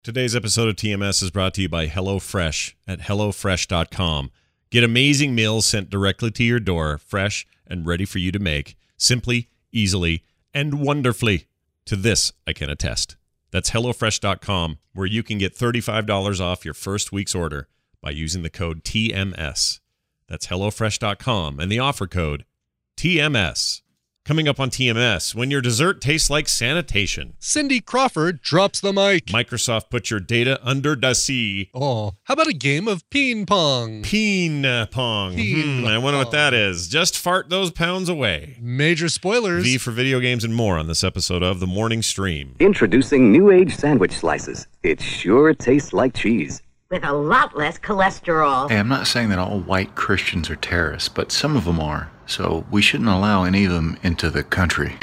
Today's episode of TMS is brought to you by HelloFresh at HelloFresh.com. Get amazing meals sent directly to your door, fresh and ready for you to make, simply, easily, and wonderfully. To this, I can attest. That's HelloFresh.com, where you can get $35 off your first week's order by using the code TMS. That's HelloFresh.com and the offer code TMS. Coming up on TMS, when your dessert tastes like sanitation. Cindy Crawford drops the mic. Microsoft puts your data under the sea. Oh, how about a game of ping pong? Ping pong. I wonder what that is. Just fart those pounds away. Major spoilers. V for video games and more on this episode of The Morning Stream. Introducing New Age sandwich slices. It sure tastes like cheese. With a lot less cholesterol. Hey, I'm not saying that all white Christians are terrorists, but some of them are. So we shouldn't allow any of them into the country.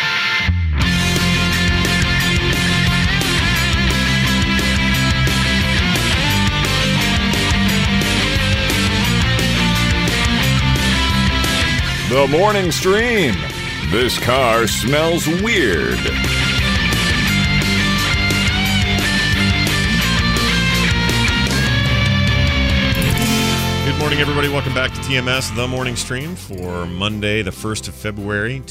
The Morning Stream. This car smells weird. Good morning, everybody. Welcome back to TMS, The Morning Stream, for Monday, the 1st of February,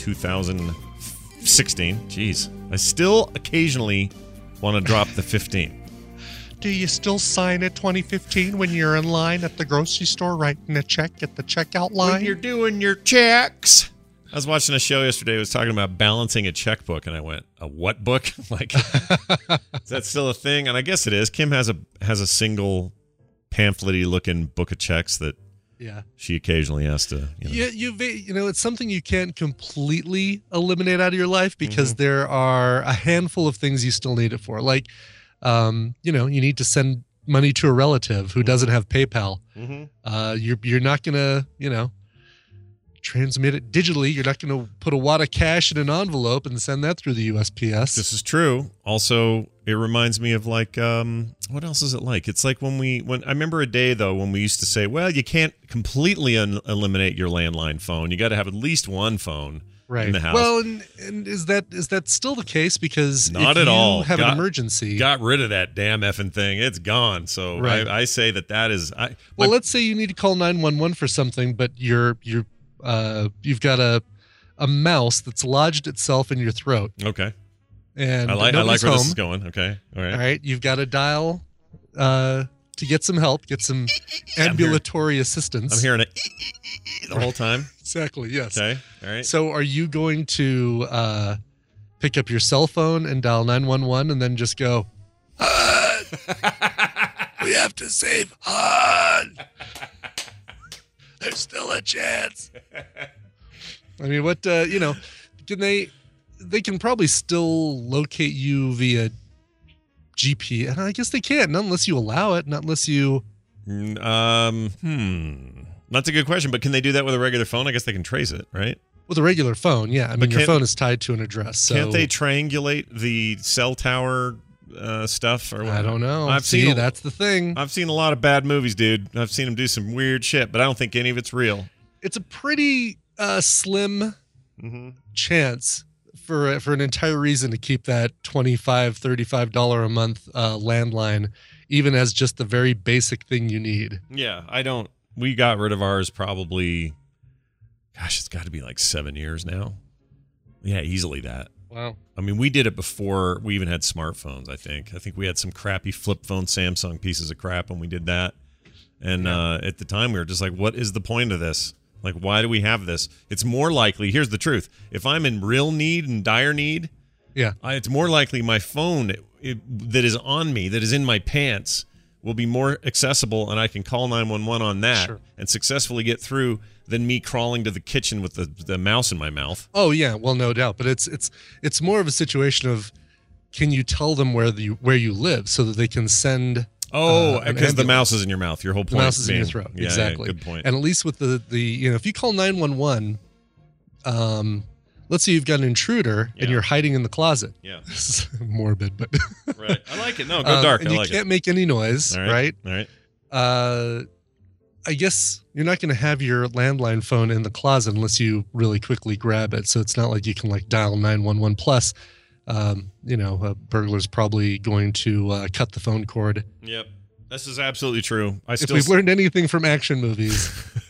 2016. Jeez. I still occasionally want to drop the 15. Do you still sign at 2015 when you're in line at the grocery store writing a check at the checkout line? When you're doing your checks. I was watching a show yesterday. It was talking about balancing a checkbook, and I went, a what book? Like, is that still a thing? And I guess it is. Kim has a single pamphlet-y looking book of checks that she occasionally has to. It's something you can't completely eliminate out of your life because there are a handful of things you still need it for. Like, you need to send money to a relative who doesn't have PayPal. You're not gonna, transmit it digitally. You're not going to put a wad of cash in an envelope and send that through the USPS. This is true. Also, it reminds me of like, what else is it like? It's like when I remember a day though when we used to say, well, you can't completely eliminate your landline phone. You got to have at least one phone in the house. Well, and is that still the case? Because not if at all. You have an emergency. Got rid of that damn effing thing. It's gone. So I say that is. Let's say you need to call 911 for something, but you've got a mouse that's lodged itself in your throat. Okay. And I like where home. this is going. Okay. All right. You've got to dial to get some help, get some ambulatory assistance. I'm hearing it the whole time. Exactly. Yes. Okay. All right. So are you going to pick up your cell phone and dial 911 and then just go, "Han, we have to save Han. There's still a chance." I mean, what, can they can probably still locate you via GPS. And I guess they can't, not unless you allow it, not unless you. That's a good question, but can they do that with a regular phone? I guess they can trace it, right? With a regular phone, yeah. I mean, your phone is tied to an address. So. Can't they triangulate the cell tower stuff? Or I don't know. That's the thing. I've seen a lot of bad movies, dude. I've seen them do some weird shit, but I don't think any of it's real. It's a pretty slim chance for an entire reason to keep that $25, $35 a month landline, even as just the very basic thing you need. Yeah, we got rid of ours probably, it's got to be like 7 years now. Yeah, easily that. Wow. I mean, we did it before we even had smartphones, I think. I think we had some crappy flip phone Samsung pieces of crap when we did that. And at the time, we were just like, what is the point of this? Like, why do we have this? It's more likely, here's the truth. If I'm in real need and dire need, it's more likely my phone that is on me, that is in my pants, will be more accessible, and I can call 911 on that and successfully get through than me crawling to the kitchen with the mouse in my mouth. Oh yeah, well, no doubt. But it's more of a situation of, can you tell them where you live so that they can send? Oh, because the mouse is in your mouth. Your whole point. The mouse is in your throat. Yeah, exactly. Yeah, good point. And at least with the if you call 911, let's say you've got an intruder and you're hiding in the closet. Yeah. This is morbid, but right. I like it. No, go dark. And you can't make any noise, right? All right. I guess you're not going to have your landline phone in the closet unless you really quickly grab it. So it's not like you can dial 911 plus. a burglar's probably going to cut the phone cord. Yep. This is absolutely true. If we've learned anything from action movies,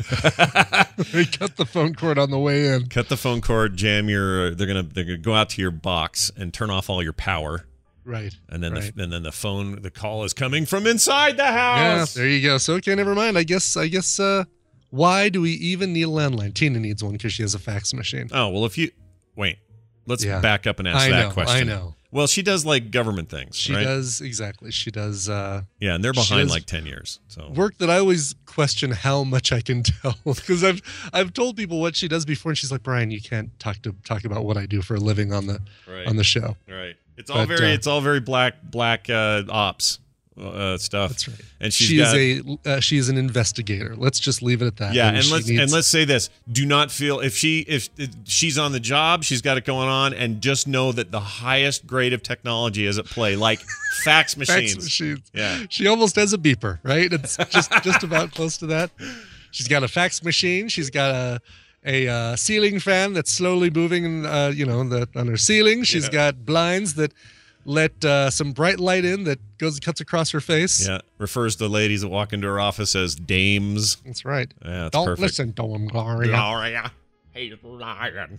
they cut the phone cord on the way in. Cut the phone cord, they're gonna go out to your box and turn off all your power. Right. And then the call is coming from inside the house. Yeah, there you go. So okay, never mind. I guess why do we even need a landline? Tina needs one because she has a fax machine. Oh, well, let's back up and ask that question. I know. Well, she does like government things. She does, exactly. She does. Yeah, and they're behind like 10 years. So work that I always question how much I can tell, because I've told people what she does before, and she's like, Brian, you can't talk about what I do for a living on the show. Right. It's all very black ops stuff. That's right. And she is an investigator. Let's just leave it at that. Yeah, and let's say this: do not feel if she's on the job, she's got it going on, and just know that the highest grade of technology is at play, like fax machines. Fax machines. Yeah, she almost has a beeper, right? It's just about close to that. She's got a fax machine. She's got a ceiling fan that's slowly moving, on her ceiling. She's got blinds that let some bright light in that cuts across her face. Yeah, refers to ladies that walk into her office as dames. That's right. Yeah, that's Don't perfect. listen to him, Gloria. He's lying.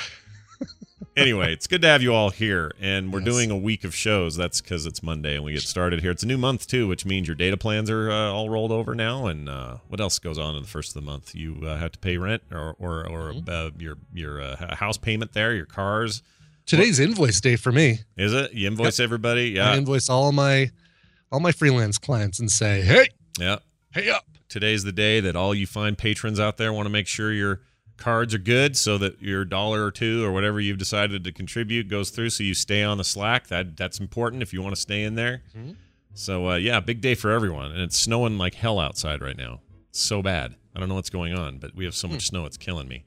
Anyway, it's good to have you all here, and we're doing a week of shows. That's because it's Monday and we get started here. It's a new month too, which means your data plans are all rolled over now. And what else goes on in the first of the month? You have to pay rent or your house payment there, your cars. Today's invoice day for me. Is it? You invoice everybody? Yeah. I invoice all my freelance clients and say, hey, hey up. Today's the day that all you fine patrons out there want to make sure your cards are good so that your $1 or $2 or whatever you've decided to contribute goes through, so you stay on the Slack. That's important if you want to stay in there. Mm-hmm. So, big day for everyone. And it's snowing like hell outside right now. It's so bad. I don't know what's going on, but we have so much snow, it's killing me.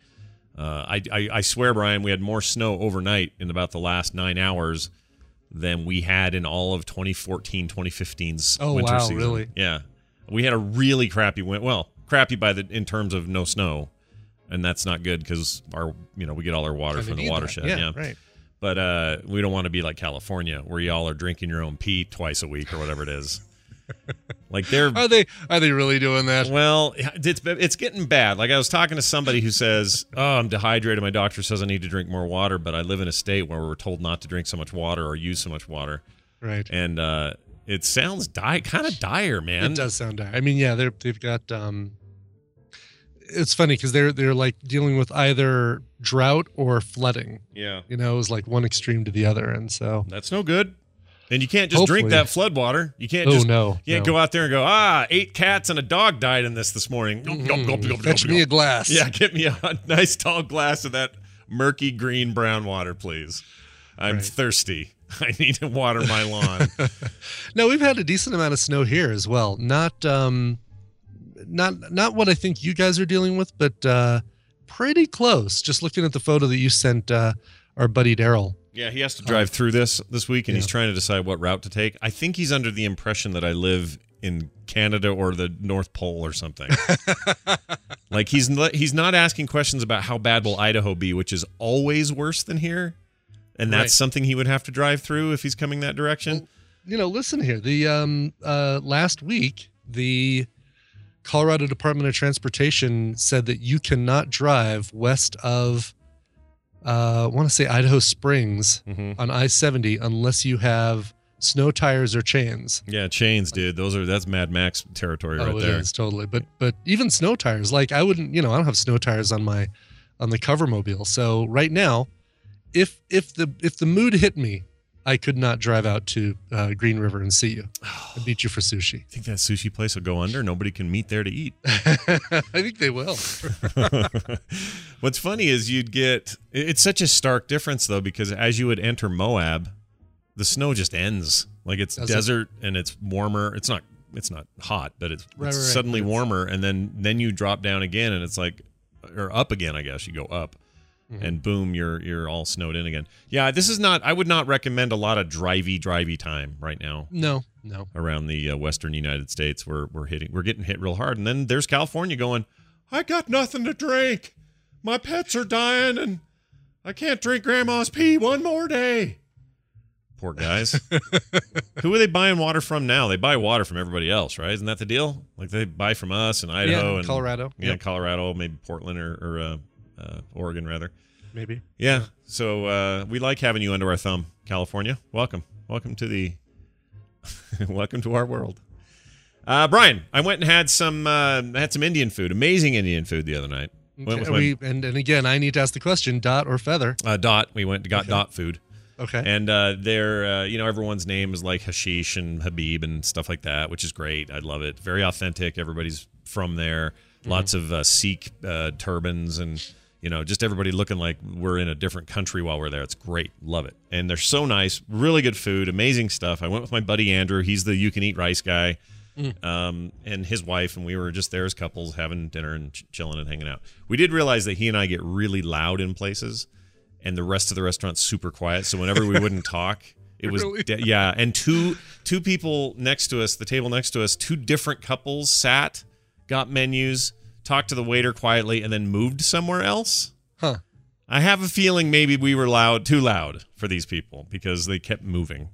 I swear, Brian, we had more snow overnight in about the last 9 hours than we had in all of 2014, 2015's winter season. Oh, wow, really? Yeah. We had a really crappy winter. Well, crappy in terms of no snow, and that's not good because we get all our water from the watershed. Yeah, right. But we don't want to be like California, where y'all are drinking your own pee twice a week or whatever it is. Like are they really doing that? Well, it's getting bad. Like I was talking to somebody who says, "Oh, I'm dehydrated. My doctor says I need to drink more water, but I live in a state where we're told not to drink so much water or use so much water." Right. And it sounds kind of dire, man. It does sound dire. I mean, yeah, they've got. It's funny because they're like dealing with either drought or flooding. Yeah. It was like one extreme to the other, and so that's no good. And you can't just drink that flood water. You can't go out there and go, 8 cats and a dog died in this morning. Fetch me a glass. Yeah, get me a nice tall glass of that murky green brown water, please. I'm thirsty. I need to water my lawn. No, we've had a decent amount of snow here as well. Not what I think you guys are dealing with, but pretty close. Just looking at the photo that you sent our buddy Daryl. Yeah, he has to drive through this week, and he's trying to decide what route to take. I think he's under the impression that I live in Canada or the North Pole or something. Like he's not asking questions about how bad will Idaho be, which is always worse than here, and that's something he would have to drive through if he's coming that direction. Well, listen here. The last week, the Colorado Department of Transportation said that you cannot drive west of I want to say Idaho Springs on I-70 unless you have snow tires or chains. Yeah, chains, dude. That's Mad Max territory right there. It is totally. But even snow tires, like I wouldn't, I don't have snow tires on the Covermobile. So right now, if the mood hit me, I could not drive out to Green River and see you. I'd beat you for sushi. I think that sushi place will go under. Nobody can meet there to eat. I think they will. What's funny is it's such a stark difference, though, because as you would enter Moab, the snow just ends. Like it's desert and it's warmer. It's not hot, but it's suddenly warmer. And then you drop down again and it's like, or up again, I guess. You go up. And boom, you're all snowed in again. Yeah, I would not recommend a lot of drivey time right now. No. Around the western United States, we're getting hit real hard. And then there's California going, I got nothing to drink. My pets are dying and I can't drink grandma's pee one more day. Poor guys. Who are they buying water from now? They buy water from everybody else, right? Isn't that the deal? Like they buy from us in Idaho and Colorado. Yeah, Yep. Colorado, maybe Portland or Oregon rather. Maybe. Yeah. So we like having you under our thumb, California. Welcome to the welcome to our world. Brian, I went and had some Indian food, amazing Indian food the other night. Went with my, and again, I need to ask the question: Dot or Feather? Dot. We went and got Dot food. Okay. And they're, everyone's name is like Hashish and Habib and stuff like that, which is great. I love it. Very authentic. Everybody's from there. Lots of Sikh turbans and, just everybody looking like we're in a different country while we're there. It's great. Love it. And they're so nice. Really good food. Amazing stuff. I went with my buddy Andrew. He's the You Can Eat Rice guy. And his wife, and we were just there as couples having dinner and chilling and hanging out. We did realize that he and I get really loud in places. And the rest of the restaurant's super quiet. So whenever we wouldn't talk, it was Really? yeah. And two people next to us, the table next to us, two different couples sat, got menus, talked to the waiter quietly, and then moved somewhere else. Huh. I have a feeling maybe we were too loud for these people because they kept moving.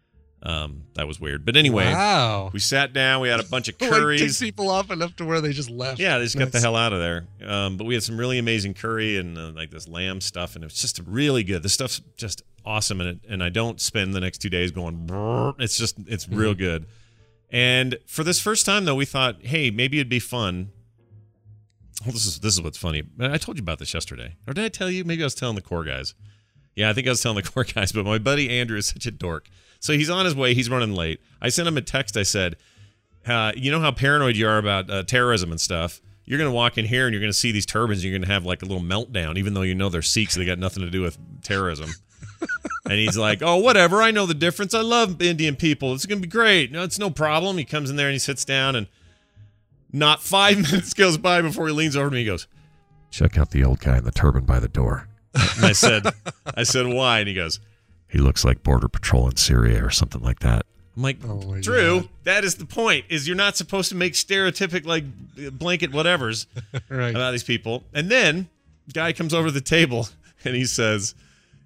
That was weird. But anyway, Wow. we sat down. We had a bunch of Like, curries. ticked people off enough to where they just left. Yeah, they just got the Nice. hell out of there. But we had some really amazing curry and like this lamb stuff, and it was just really good. This stuff's just awesome, and I don't spend the next 2 days going. Brrr. It's real good. And for this first time though, we thought, hey, maybe it'd be fun. Well, this is what's funny. I told you about this yesterday, or did I tell you? Maybe I was telling the core guys. Yeah, I think I was telling the core guys. But my buddy Andrew is such a dork. So he's on his way. He's running late. I sent him a text. I said, you know how paranoid you are about terrorism and stuff? You're going to walk in here and you're going to see these turbans. And you're going to have like a little meltdown, even though you know they're Sikhs. They got nothing to do with terrorism. And he's like, oh, whatever. I know the difference. I love Indian people. It's going to be great. No, it's no problem. He comes in there and he sits down. And not 5 minutes goes by before he leans over to me. He goes, check out the old guy in the turban by the door. And I said, why? And he goes, he looks like Border Patrol in Syria or something like that. I'm like, Oh my Drew, God. that is the point, is you're not supposed to make stereotypic, like, blanket whatevers Right. about these people. And then, guy comes over to the table, and he says,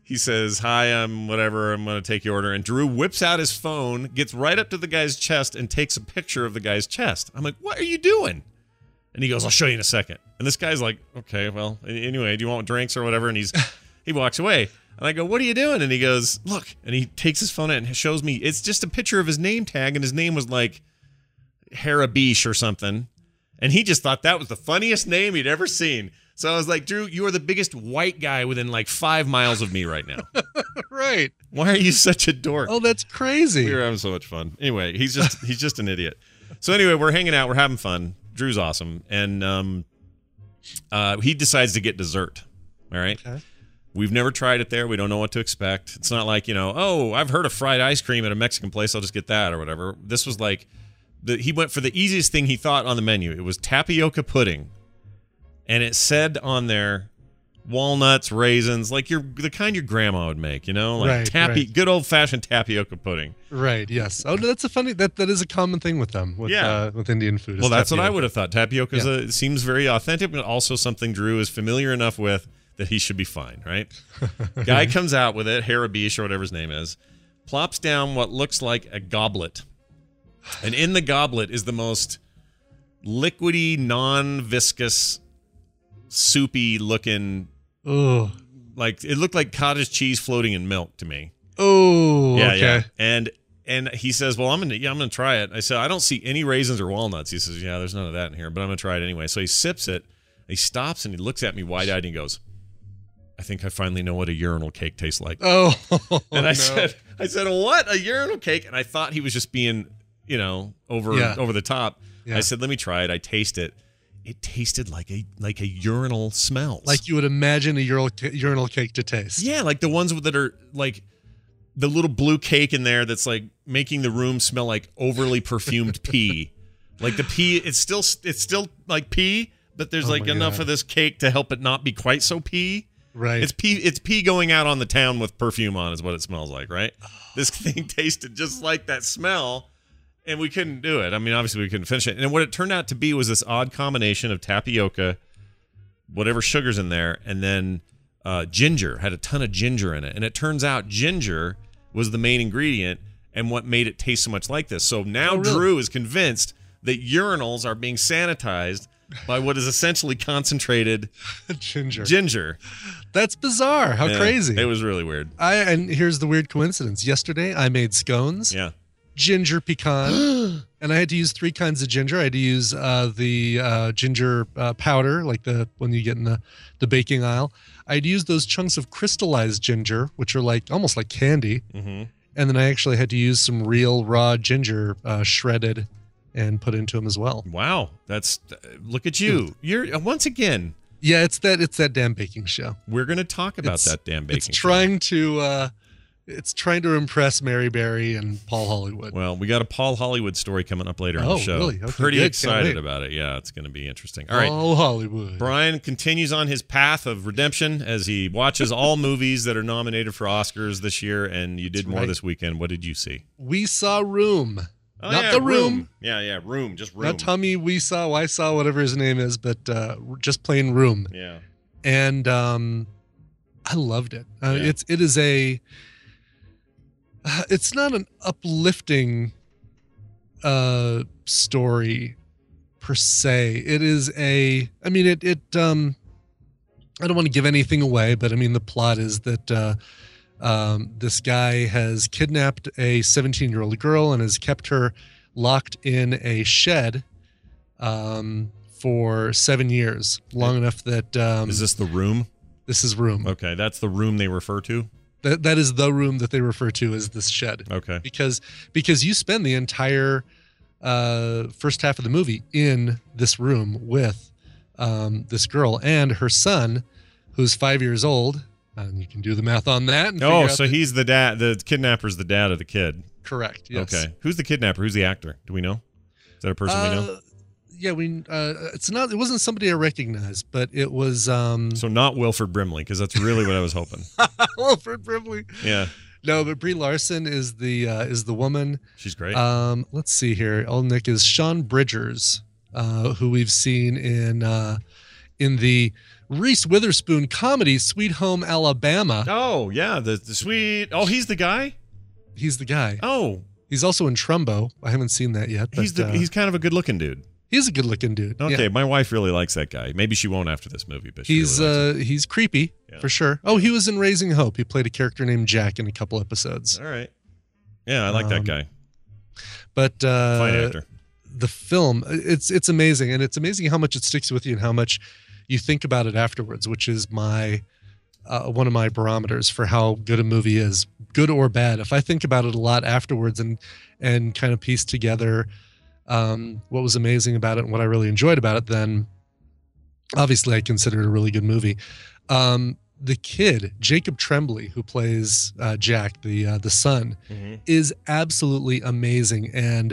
hi, I'm whatever, I'm going to take your order. And Drew whips out his phone, gets right up to the guy's chest, and takes a picture of the guy's chest. I'm like, what are you doing? And he goes, I'll show you in a second. And this guy's like, okay, well, anyway, do you want drinks or whatever? And he walks away. And I go, what are you doing? And he goes, look. And he takes his phone out and shows me. It's just a picture of his name tag, and his name was like Harabish or something. And he just thought that was the funniest name he'd ever seen. So I was like, Drew, you are the biggest white guy within like 5 miles of me right now. Right. Why are you such a dork? Oh, that's crazy. We were having so much fun. Anyway, he's just an idiot. So anyway, we're hanging out. We're having fun. Drew's awesome. And he decides to get dessert. All right. Okay. We've never tried it there. We don't know what to expect. It's not like, oh, I've heard of fried ice cream at a Mexican place. I'll just get that or whatever. This was like, he went for the easiest thing he thought on the menu. It was tapioca pudding. And it said on there, walnuts, raisins, like the kind your grandma would make, like Right. good old-fashioned tapioca pudding. Right. Yes. Oh, that's a funny. That is a common thing with them. With Indian food. Well, that's what I would have thought. Tapioca seems very authentic, but also something Drew is familiar enough with that he should be fine, right? Guy comes out with it, Harabish or whatever his name is, plops down what looks like a goblet. And in the goblet is the most liquidy, non-viscous, soupy looking, Oh. like it looked like cottage cheese floating in milk to me. Oh. Yeah, okay. yeah. And he says, well, I'm gonna try it. I said, I don't see any raisins or walnuts. He says, yeah, there's none of that in here, but I'm gonna try it anyway. So he sips it, he stops and he looks at me wide-eyed and he goes, I think I finally know what a urinal cake tastes like. Oh. And I no. said, what? A urinal cake? And I thought he was just being, over the top. Yeah. I said, let me try it. I taste it. It tasted like a urinal smells. Like you would imagine a urinal cake to taste. Yeah, like the ones that are like the little blue cake in there that's like making the room smell like overly perfumed pee. Like the pee, it's still like pee, but there's like my enough God. of this cake to help it not be quite so pee. Right. It's pee going out on the town with perfume on is what it smells like, right? This thing tasted just like that smell, and we couldn't do it. I mean, obviously we couldn't finish it. And what it turned out to be was this odd combination of tapioca, whatever sugar's in there, and then ginger. Had a ton of ginger in it. And it turns out ginger was the main ingredient and what made it taste so much like this. So now Oh, really? Drew is convinced that urinals are being sanitized by what is essentially concentrated ginger. That's bizarre. How Yeah, crazy. It was really weird. And here's the weird coincidence. Yesterday, I made scones. Yeah. Ginger pecan, and I had to use 3 kinds of ginger. I had to use the ginger powder, like the one you get in the baking aisle. I'd use those chunks of crystallized ginger, which are like almost like candy. Mm-hmm. And then I actually had to use some real raw ginger shredded and put into them as well. Wow. That's look at you. You're once again. Yeah, it's that damn baking show. We're going to talk about that damn baking It's show. trying to impress Mary Berry and Paul Hollywood. Well, we got a Paul Hollywood story coming up later on Oh, the show. really? Okay, Pretty good. Can't excited wait. about it. Yeah, it's going to be interesting. All right. Paul Hollywood. Brian continues on his path of redemption as he watches all movies that are nominated for Oscars this year, and you did That's more right. this weekend. What did you see? We saw Room. Oh, Not yeah, the Room. Yeah, Room. Just Room. Not Tommy Wiseau, whatever his name is, but just plain Room. Yeah. And I loved it. Yeah. It's not an uplifting story per se. It is I don't want to give anything away, but I mean the plot is that this guy has kidnapped a 17-year-old girl and has kept her locked in a shed for 7 years, long enough that Is this the Room? this is Room. Okay, that's the room they refer to? That is the room that they refer to as this shed. Okay. Because you spend the entire first half of the movie in this room with this girl and her son, who's 5 years old. And you can do the math on that. And Oh, figure out so he's the dad. The kidnapper's the dad of the kid. correct. Yes. Okay. Who's the kidnapper? Who's the actor? Do we know? Is that a person we know? Yeah, it wasn't somebody I recognized, but it was So not Wilford Brimley, because that's really what I was hoping. Wilford Brimley. Yeah, No, but Brie Larson is the woman. she's great. Let's see here. Old Nick is Sean Bridgers, who we've seen in the Reese Witherspoon comedy Sweet Home Alabama. Oh, yeah, the sweet. Oh, he's the guy? He's the guy. Oh, He's also in Trumbo. I haven't seen that yet. But, he's kind of a good-looking dude. he's a good-looking dude. Okay, Yeah. my wife really likes that guy. Maybe she won't after this movie, but she He's really likes he's creepy Yeah. for sure. Oh, he was in Raising Hope. He played a character named Jack in a couple episodes. it. All right. Yeah, I like that guy. But Fine actor. the film, it's amazing, and it's amazing how much it sticks with you and how much you think about it afterwards, which is my one of my barometers for how good a movie is, good or bad. If I think about it a lot afterwards and kind of piece together what was amazing about it and what I really enjoyed about it, then obviously I consider it a really good movie. The kid, Jacob Tremblay, who plays Jack, the son, is absolutely amazing, and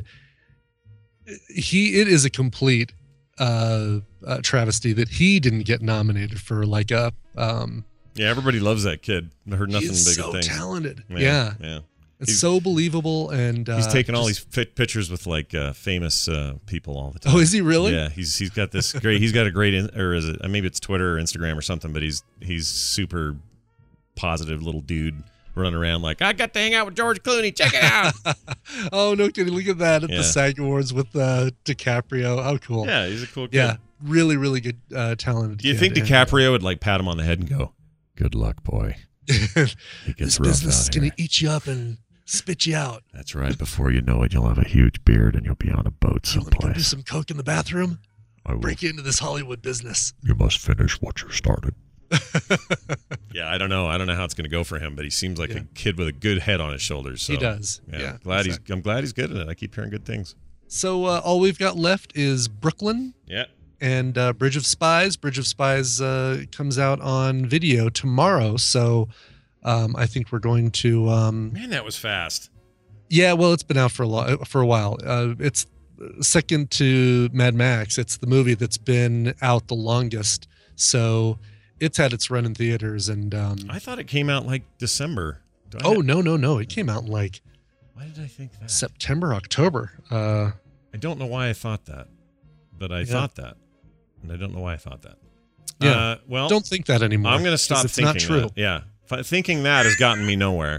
it is a complete travesty that he didn't get nominated for like a Yeah, everybody loves that kid. I heard nothing he's but so good things. talented. Yeah. It's He's- so believable, and He's taking all just- these pictures with like famous people all the time. Oh, is he really? Yeah, he's got this great. He's got a great, or is it? Maybe it's Twitter or Instagram or something. But he's super positive little dude running around like, I got to hang out with George Clooney. Check it out. Oh, no kidding! Look at that at Yeah. the SAG Awards with DiCaprio. How cool! Yeah, he's a cool kid. Yeah, really, really good, talented. Do you kid. think And DiCaprio would like pat him on the head and go, "Good luck, boy"? It this gets rough business is out gonna here. eat you up and spit you out? That's right. Before you know it, you'll have a huge beard and you'll be on a boat You want to go do someplace. some coke in the bathroom? I will, Break into this Hollywood business. you must finish what you started. Yeah, I don't know. I don't know how it's going to go for him, but he seems like Yeah. a kid with a good head on his shoulders. So, He does. Yeah, Yeah, I'm glad he's good at it. I keep hearing good things. So all we've got left is Brooklyn Yeah. and Bridge of Spies. Bridge of Spies comes out on video tomorrow, so I think we're going to. Man, that was fast. Yeah, well, it's been out for a while. It's second to Mad Max. It's the movie that's been out the longest, so it's had its run in theaters. And I thought it came out like December. no, it came out in like Why did I think that? September, October. I don't know why I thought that, but I thought that, and I don't know why I thought that. Yeah. Well, Don't think that anymore. I'm going to 'cause stop it's thinking not true. that. Yeah. Thinking that has gotten me nowhere.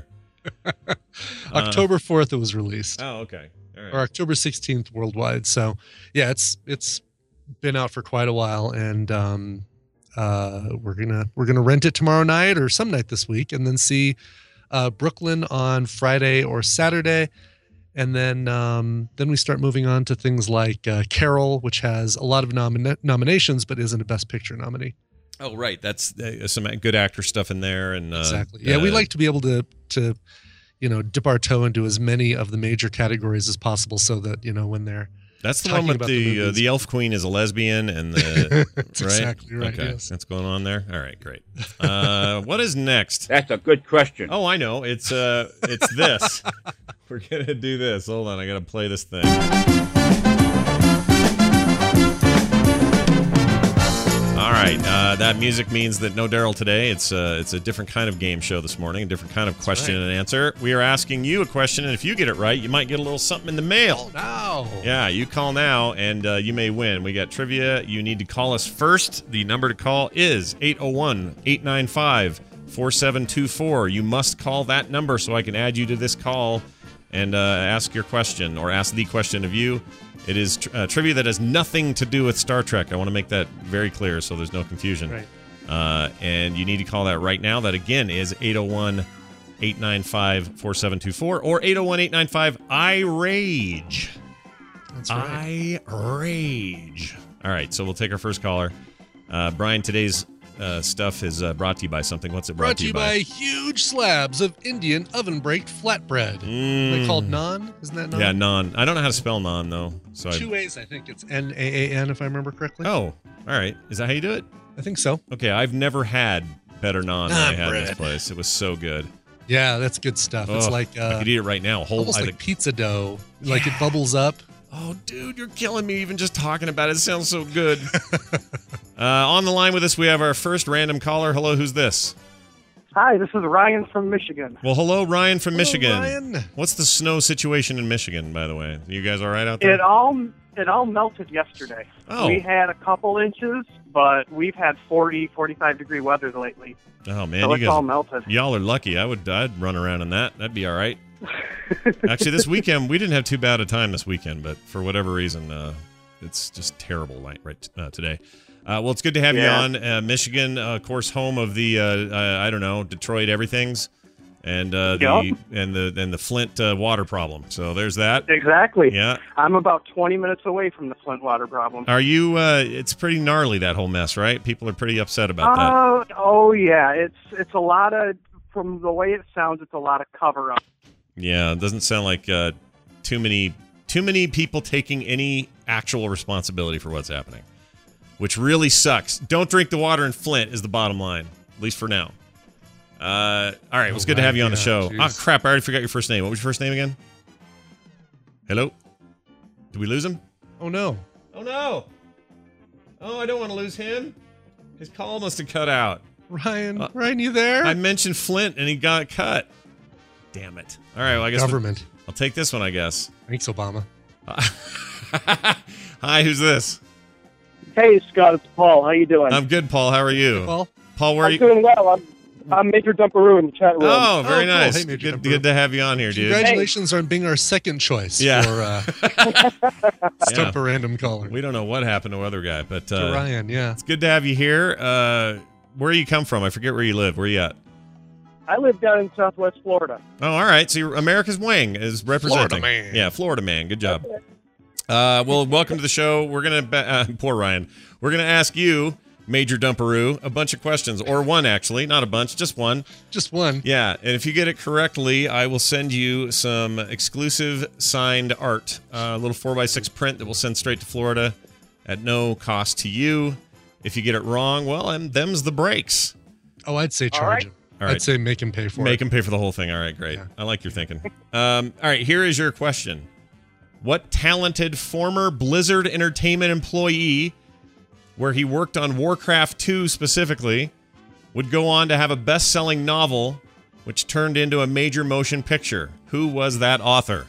October 4th it was released. Oh, okay. All right. Or October 16th worldwide. So yeah, it's been out for quite a while, and we're gonna rent it tomorrow night or some night this week, and then see Brooklyn on Friday or Saturday, and then we start moving on to things like Carol, which has a lot of nominations but isn't a Best Picture nominee. Oh, right. That's some good actor stuff in there, and Exactly. Yeah, we like to be able to dip our toe into as many of the major categories as possible, so that when they're that's the one with the Elf Queen is a lesbian, and the That's right? exactly right. Okay, Yes. that's going on there. All right, great. What is next? That's a good question. Oh, I know. It's this. We're gonna do this. Hold on, I gotta play this thing. All right, that music means that no Daryl today. It's a different kind of game show this morning, a different kind of question and answer. We are asking you a question, and if you get it right, you might get a little something in the mail. Oh, no. Yeah, you call now, and you may win. We got trivia. You need to call us first. The number to call is 801-895-4724. You must call that number so I can add you to this call and ask your question, or ask the question of you. It is trivia that has nothing to do with Star Trek. I want to make that very clear so there's no confusion. Right. And you need to call that right now. That, again, is 801-895-4724 or 801-895-I-RAGE. That's right. I-RAGE. All right, so we'll take our first caller. Brian, today's stuff is brought to you by something. What's it Brought to you by huge slabs of Indian oven-baked flatbread. They're called naan? Isn't that naan? Yeah, naan. I don't know how to spell naan, though. So Two A's, I think. It's N-A-A-N, if I remember correctly. Oh, all right. Is that how you do it? I think so. Okay, I've never had better naan than I had bread. in this place. It was so good. Yeah, that's good stuff. It's Ugh, like I could eat it right now. almost like pizza dough. Like it bubbles up. Oh, dude, you're killing me even just talking about it. It sounds so good. On the line with us, we have our first random caller. Hello, who's this? Hi, this is Ryan from Michigan. Well, hello, Ryan from Michigan. Ryan. What's the snow situation in Michigan, by the way? You guys all right out there? It all melted yesterday. Oh. We had a couple inches, but we've had 40, 45 degree weather lately. Oh, man, So you it's all guys, melted. y'all are lucky. I'd run around in that. That'd be all right. Actually, this weekend, we didn't have too bad a time this weekend, but for whatever reason, it's just terrible today. Well, it's good to have you on. Michigan, of course, home of the I don't know, Detroit everythings, and the Flint water problem. So there's that. Exactly. Yeah. I'm about 20 minutes away from the Flint water problem. Are you? It's pretty gnarly, that whole mess, right? People are pretty upset about that. Oh yeah, it's a lot of, from the way it sounds, it's a lot of cover up. Yeah, it doesn't sound like too many people taking any actual responsibility for what's happening, which really sucks. Don't drink the water in Flint is the bottom line, at least for now. All right, it was good to have you on the show. Geez. Oh, crap, I already forgot your first name. What was your first name again? Hello? Did we lose him? Oh, no. Oh, no. Oh, I don't want to lose him. His call must have cut out. Ryan, you there? I mentioned Flint, and he got cut. Damn it. All right, well, I guess Government. I'll take this one, I guess. Thanks, Obama. Hi, who's this? Hey, Scott, it's Paul. How you doing? I'm good, Paul. How are you? Paul? Where are you? doing well. I'm Major Dumperoo in the chat room. Oh, very cool. nice. Hey, Major Dumperoo. Good to have you on here, dude. Congratulations on being our second choice Yeah. for Stump a Random Caller. We don't know what happened to other guy, but To Ryan, yeah. it's good to have you here. Where you come from? I forget where you live. Where you at? I live down in Southwest Florida. Oh, all right. So you're America's Wing is representing. Florida man. Yeah, Florida man. Good job. Well, welcome to the show. We're gonna poor Ryan. We're gonna ask you, Major Dumperoo, a bunch of questions, or one actually, not a bunch, just one. Just one. Yeah, and if you get it correctly, I will send you some exclusive signed art, a little 4x6 print that we'll send straight to Florida at no cost to you. If you get it wrong, well, and them's the breaks. Oh, I'd say charge him. All right. I'd say make him pay for it. Make him pay for the whole thing. All right, great. Yeah. I like your thinking. All right, here is your question. What talented former Blizzard Entertainment employee, where he worked on Warcraft 2 specifically, would go on to have a best-selling novel which turned into a major motion picture? Who was that author?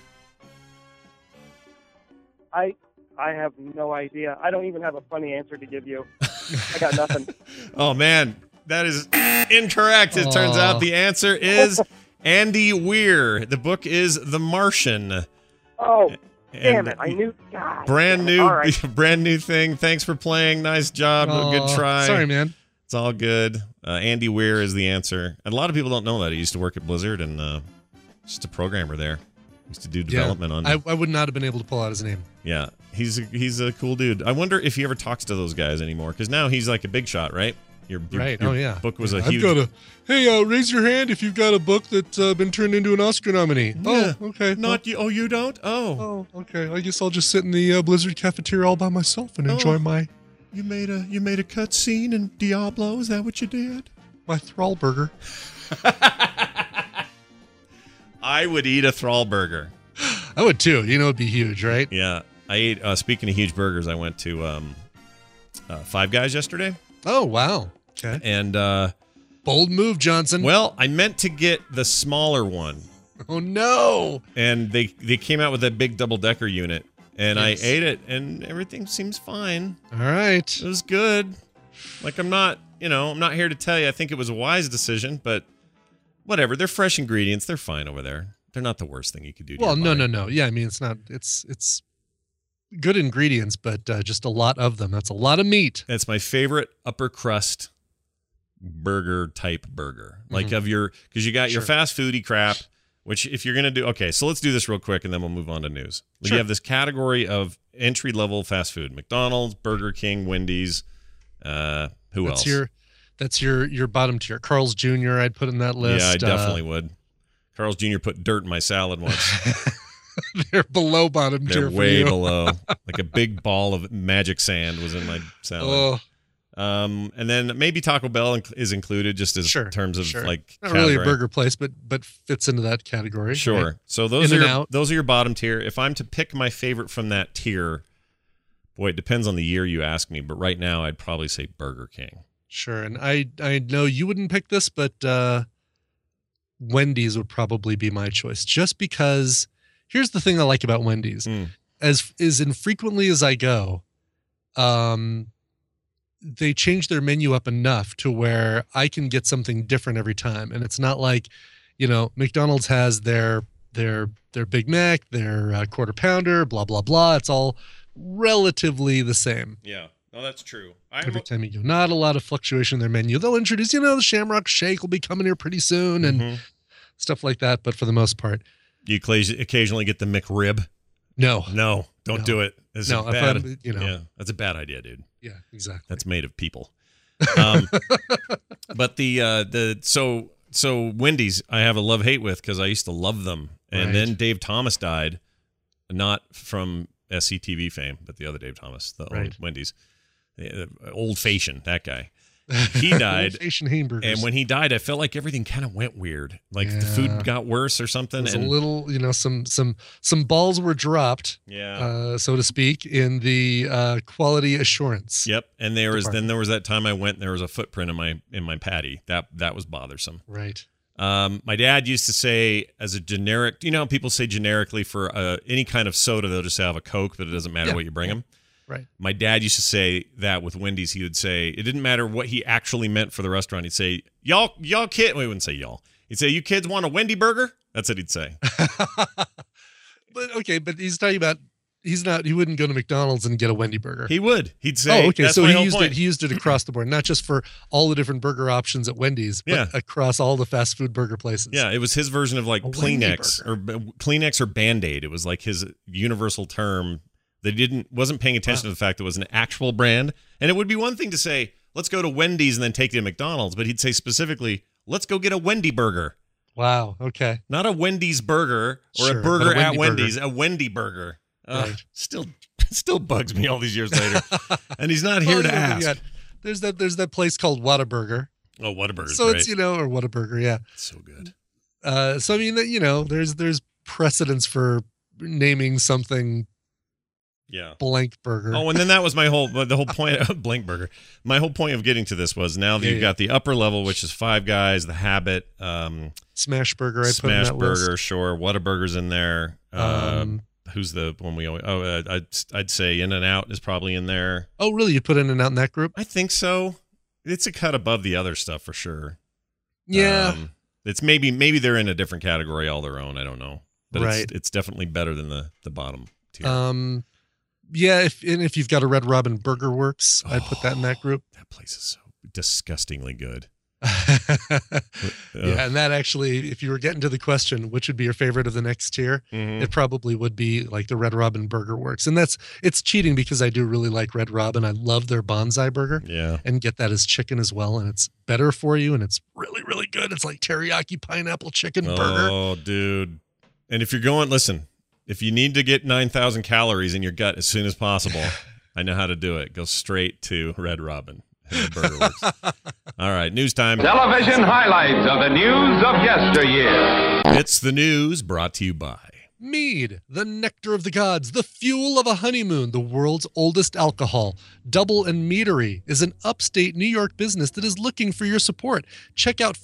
I have no idea. I don't even have a funny answer to give you. I got nothing. Oh, man. That is incorrect. It turns out the answer is Andy Weir. The book is The Martian. Oh, damn And it! I knew. God, Brand damn it. new, All right. brand new thing. Thanks for playing. Nice job. Good Oh, try. Sorry, man. It's all good. Andy Weir is the answer. And a lot of people don't know that. He used to work at Blizzard and just a programmer there. Used to do development on. I would not have been able to pull out his name. Yeah, he's a cool dude. I wonder if he ever talks to those guys anymore, because now he's like a big shot, right? Your Right. your Oh, yeah. book was a I've huge. got a. Hey, raise your hand if you've got a book that's been turned into an Oscar nominee. Yeah. Oh, okay. Not you. Oh, you don't. Oh, Oh, okay. I guess I'll just sit in the Blizzard cafeteria all by myself and enjoy my you made a cut scene in Diablo. Is that what you did? Thrall burger. I would eat a Thrall burger. I would too. You know, it'd be huge, right? Yeah, I ate. Speaking of huge burgers, I went to Five Guys yesterday, Oh, wow. Okay. and Bold move, Johnson. well, I meant to get the smaller one, Oh no. and they came out with that big double decker unit, and Yes. I ate it, and everything seems fine. All right. It was good. Like I'm not here to tell you I think it was a wise decision, but whatever. They're fresh ingredients. They're fine over there. They're not the worst thing you could do. To Well, your no, body. Yeah, I mean, it's not. It's good ingredients, but just a lot of them. That's a lot of meat. That's my favorite upper crust burger type burger. Like of your, because you got your Sure. fast foody crap, which if you're gonna do, okay, so let's do this real quick and then we'll move on to news. Sure. You have this category of entry level fast food: McDonald's, Burger King, Wendy's. Who else? That's your bottom tier. Carl's Jr. I'd put in that list. Yeah, I definitely would. Carl's Jr. put dirt in my salad once. They're below bottom tier. They're for way you. below. Like a big ball of magic sand was in my salad. Oh, And then maybe Taco Bell is included just as Sure, terms of sure. like not really a category. burger place, but fits into that category. Sure. right? So those are In-N-Out. those are your bottom tier. If I'm to pick my favorite from that tier, boy, it depends on the year you ask me. But right now, I'd probably say Burger King. Sure. And I know you wouldn't pick this, but Wendy's would probably be my choice, just because. Here's the thing I like about Wendy's: as infrequently as I go, they change their menu up enough to where I can get something different every time, and it's not like, McDonald's has their Big Mac, their quarter pounder, blah blah blah. It's all relatively the same Yeah. No, that's true. every time you go. Not a lot of fluctuation in their menu. They'll introduce, the Shamrock Shake will be coming here pretty soon and stuff like that. But for the most part, You occasionally get the McRib. no. No, don't No. do it. It's No, if bad. I'm, Yeah, that's a bad idea, dude. Yeah, exactly. That's made of people. But so Wendy's, I have a love-hate with because I used to love them, and Right. then Dave Thomas died, not from SCTV fame, but the other Dave Thomas, the Right. old Wendy's, Old Fashion, that guy. He died, Asian hamburgers. and when he died, I felt like everything kind of went weird. Like the Yeah. food got worse or something. it was And a little, some balls were dropped, yeah. so to speak, in the quality assurance. Yep. And there was Department. that time I went, and there was a footprint in my patty. That was bothersome. Right. My dad used to say, as a generic, how people say generically for any kind of soda, they'll just have a Coke, but it doesn't matter Yeah. what you bring them. Right. My dad used to say that with Wendy's. He would say it didn't matter what he actually meant for the restaurant. He'd say, y'all kid. We wouldn't say y'all. He'd say, you kids want a Wendy burger? That's what he'd say. But he's talking about he wouldn't go to McDonald's and get a Wendy burger. He would. He'd say, Oh, okay. That's So my he whole used point. it. He used it across the board, not just for all the different burger options at Wendy's, but Yeah. across all the fast food burger places. Yeah, it was his version of like A Wendy Kleenex or Band-Aid. It was like his universal term. They wasn't paying attention to the fact that it was an actual brand. And it would be one thing to say, let's go to Wendy's and then take it to McDonald's, but he'd say specifically, let's go get a Wendy burger. Wow. Okay. Not a Wendy's burger or Sure, a but burger a at Wendy Wendy's, burger. a Wendy burger. Right. Still bugs me all these years later. And he's not here to ask. There's that place called Whataburger. Oh, Whataburger. So right. it's or Whataburger, yeah. So good. So I mean, there's precedence for naming something Yeah. blank burger. Oh, and then that was the whole point of Blank Burger. My whole point of getting to this was now that you've got the upper level, which is Five Guys, The Habit, Smash Burger. I put in Smash that Burger, list. sure. Whataburger's in there. Who's the one we always? Oh, I'd say In-N-Out is probably in there. Oh, really? You put In-N-Out in that group? I think so. It's a cut above the other stuff for sure. Yeah. It's maybe they're in a different category all their own. I don't know, but Right. it's definitely better than the bottom tier. Yeah, if you've got a Red Robin Burger Works, I'd put that in that group. That place is so disgustingly good. Yeah, and that actually, if you were getting to the question, which would be your favorite of the next tier, it probably would be like the Red Robin Burger Works. And it's cheating because I do really like Red Robin. I love their bonsai burger. Yeah. And get that as chicken as well. And it's better for you and it's really, really good. It's like teriyaki pineapple chicken burger. Oh, dude. And if you're going, listen, if you need to get 9,000 calories in your gut as soon as possible, I know how to do it. Go straight to Red Robin and the Burger Works. All right, news time. Television highlights of the news of yesteryear. It's the news brought to you by Mead, the nectar of the gods, the fuel of a honeymoon, the world's oldest alcohol. Double and Meadery is an upstate New York business that is looking for your support. Check out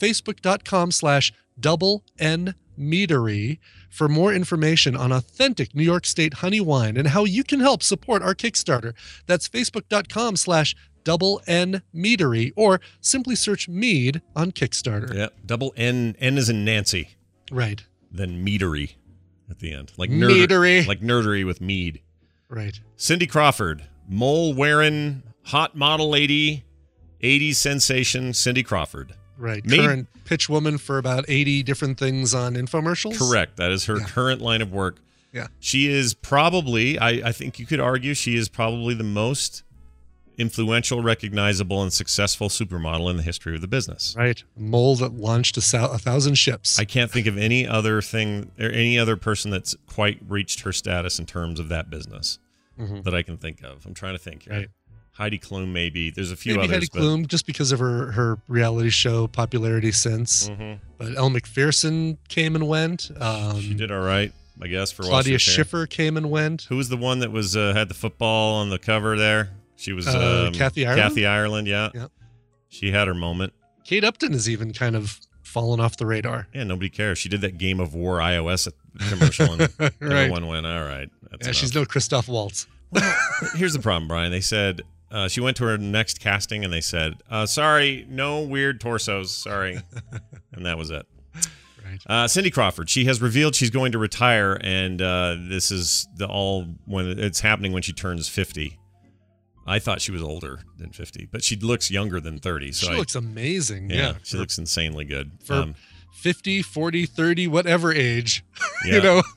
facebook.com/Double N Meadery for more information on authentic New York State honey wine and how you can help support our Kickstarter. That's facebook.com/Double N Meadery, or simply search Mead on Kickstarter. Yep, double N as in Nancy, Right. then Meadery at the end, like Meadery. like nerdery with mead. Right. Cindy Crawford, mole wearing hot model lady, 80s sensation Cindy Crawford. Right. Made- Current pitch woman for about 80 different things on infomercials. Correct. That is her Yeah. current line of work. Yeah. She is probably, I think you could argue, she is probably the most influential, recognizable, and successful supermodel in the history of the business. Right. Mole that launched 1,000 ships. I can't think of any other thing or any other person that's quite reached her status in terms of that business that I can think of. I'm trying to think here. Right. Heidi Klum, maybe. There's a few Maybe others. Heidi Klum, just because of her reality show popularity since. But Elle McPherson came and went. She did all right, I guess, for Claudia Washington. Schiffer came and went. Who was the one that was had the football on the cover there? She was Kathy Ireland? Kathy Ireland, yeah. Yeah. She had her moment. Kate Upton has even kind of fallen off the radar. Yeah, nobody cares. She did that Game of War iOS commercial, and Right. everyone went, all right. That's Yeah, she's enough." no Christoph Waltz. Here's the problem, Brian. They said she went to her next casting, and they said, sorry, no weird torsos, sorry. And that was it. Right. Cindy Crawford, she has revealed she's going to retire, and this is when it's happening when she turns 50. I thought she was older than 50, but she looks younger than 30. So She looks amazing. Yeah. she looks insanely good. For 50, 40, 30, whatever age, Yeah. you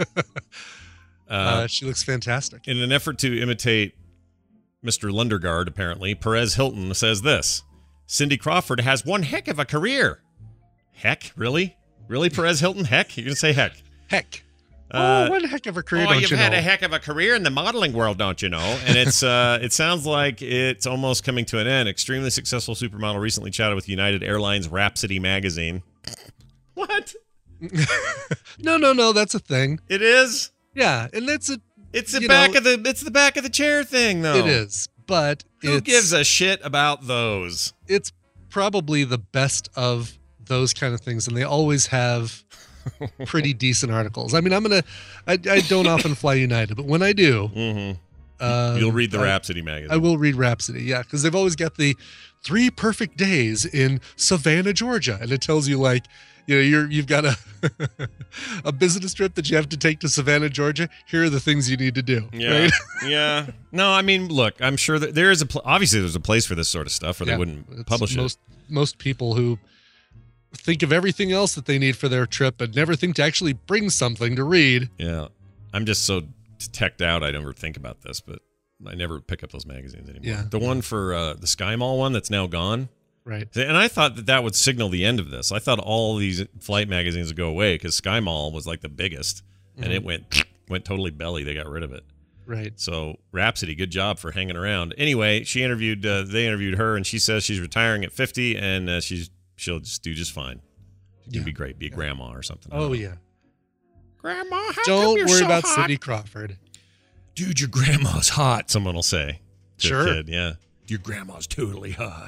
know, she looks fantastic. In an effort to imitate Mr. Lundergaard, apparently, Perez Hilton says this: Cindy Crawford has one heck of a career. Heck? Really? Really, Perez Hilton? Heck? You're going to say heck? Heck. One heck of a career, don't you've you had know? a heck of a career in the modeling world, don't you know? And it's it sounds like it's almost coming to an end. Extremely successful supermodel recently chatted with United Airlines Rhapsody magazine. What? No, that's a thing. It is? Yeah, and that's a. It's the you back know, it's the back of the chair thing, though. It is, but Who gives a shit about those? It's probably the best of those kind of things, and they always have pretty decent articles. I mean, I don't often fly United, but when I do, You'll read the Rhapsody magazine. I will read Rhapsody, yeah, because they've always got the 3 perfect days in Savannah, Georgia, and it tells you like, you know, you've got a business trip that you have to take to Savannah, Georgia. Here are the things you need to do. Yeah, Right? yeah. No, I mean, look, I'm sure that there is obviously there's a place for this sort of stuff, or they wouldn't publish it. Most people who think of everything else that they need for their trip, but never think to actually bring something to read. Yeah, I'm just so teched out. I never think about this, but I never pick up those magazines anymore. Yeah. The one for the Sky Mall one that's now gone. Right. And I thought that would signal the end of this. I thought all these flight magazines would go away because Sky Mall was like the biggest, and it went totally belly. They got rid of it. Right. So Rhapsody, good job for hanging around. Anyway, they interviewed her, and she says she's retiring at 50, and she'll just do just fine. She'd be great. Be a grandma or something. Oh yeah. Grandma, how come Don't you're worry so about hot? Cindy Crawford. Dude, your grandma's hot. Someone will say. To Sure. a kid, yeah. Your grandma's totally hot.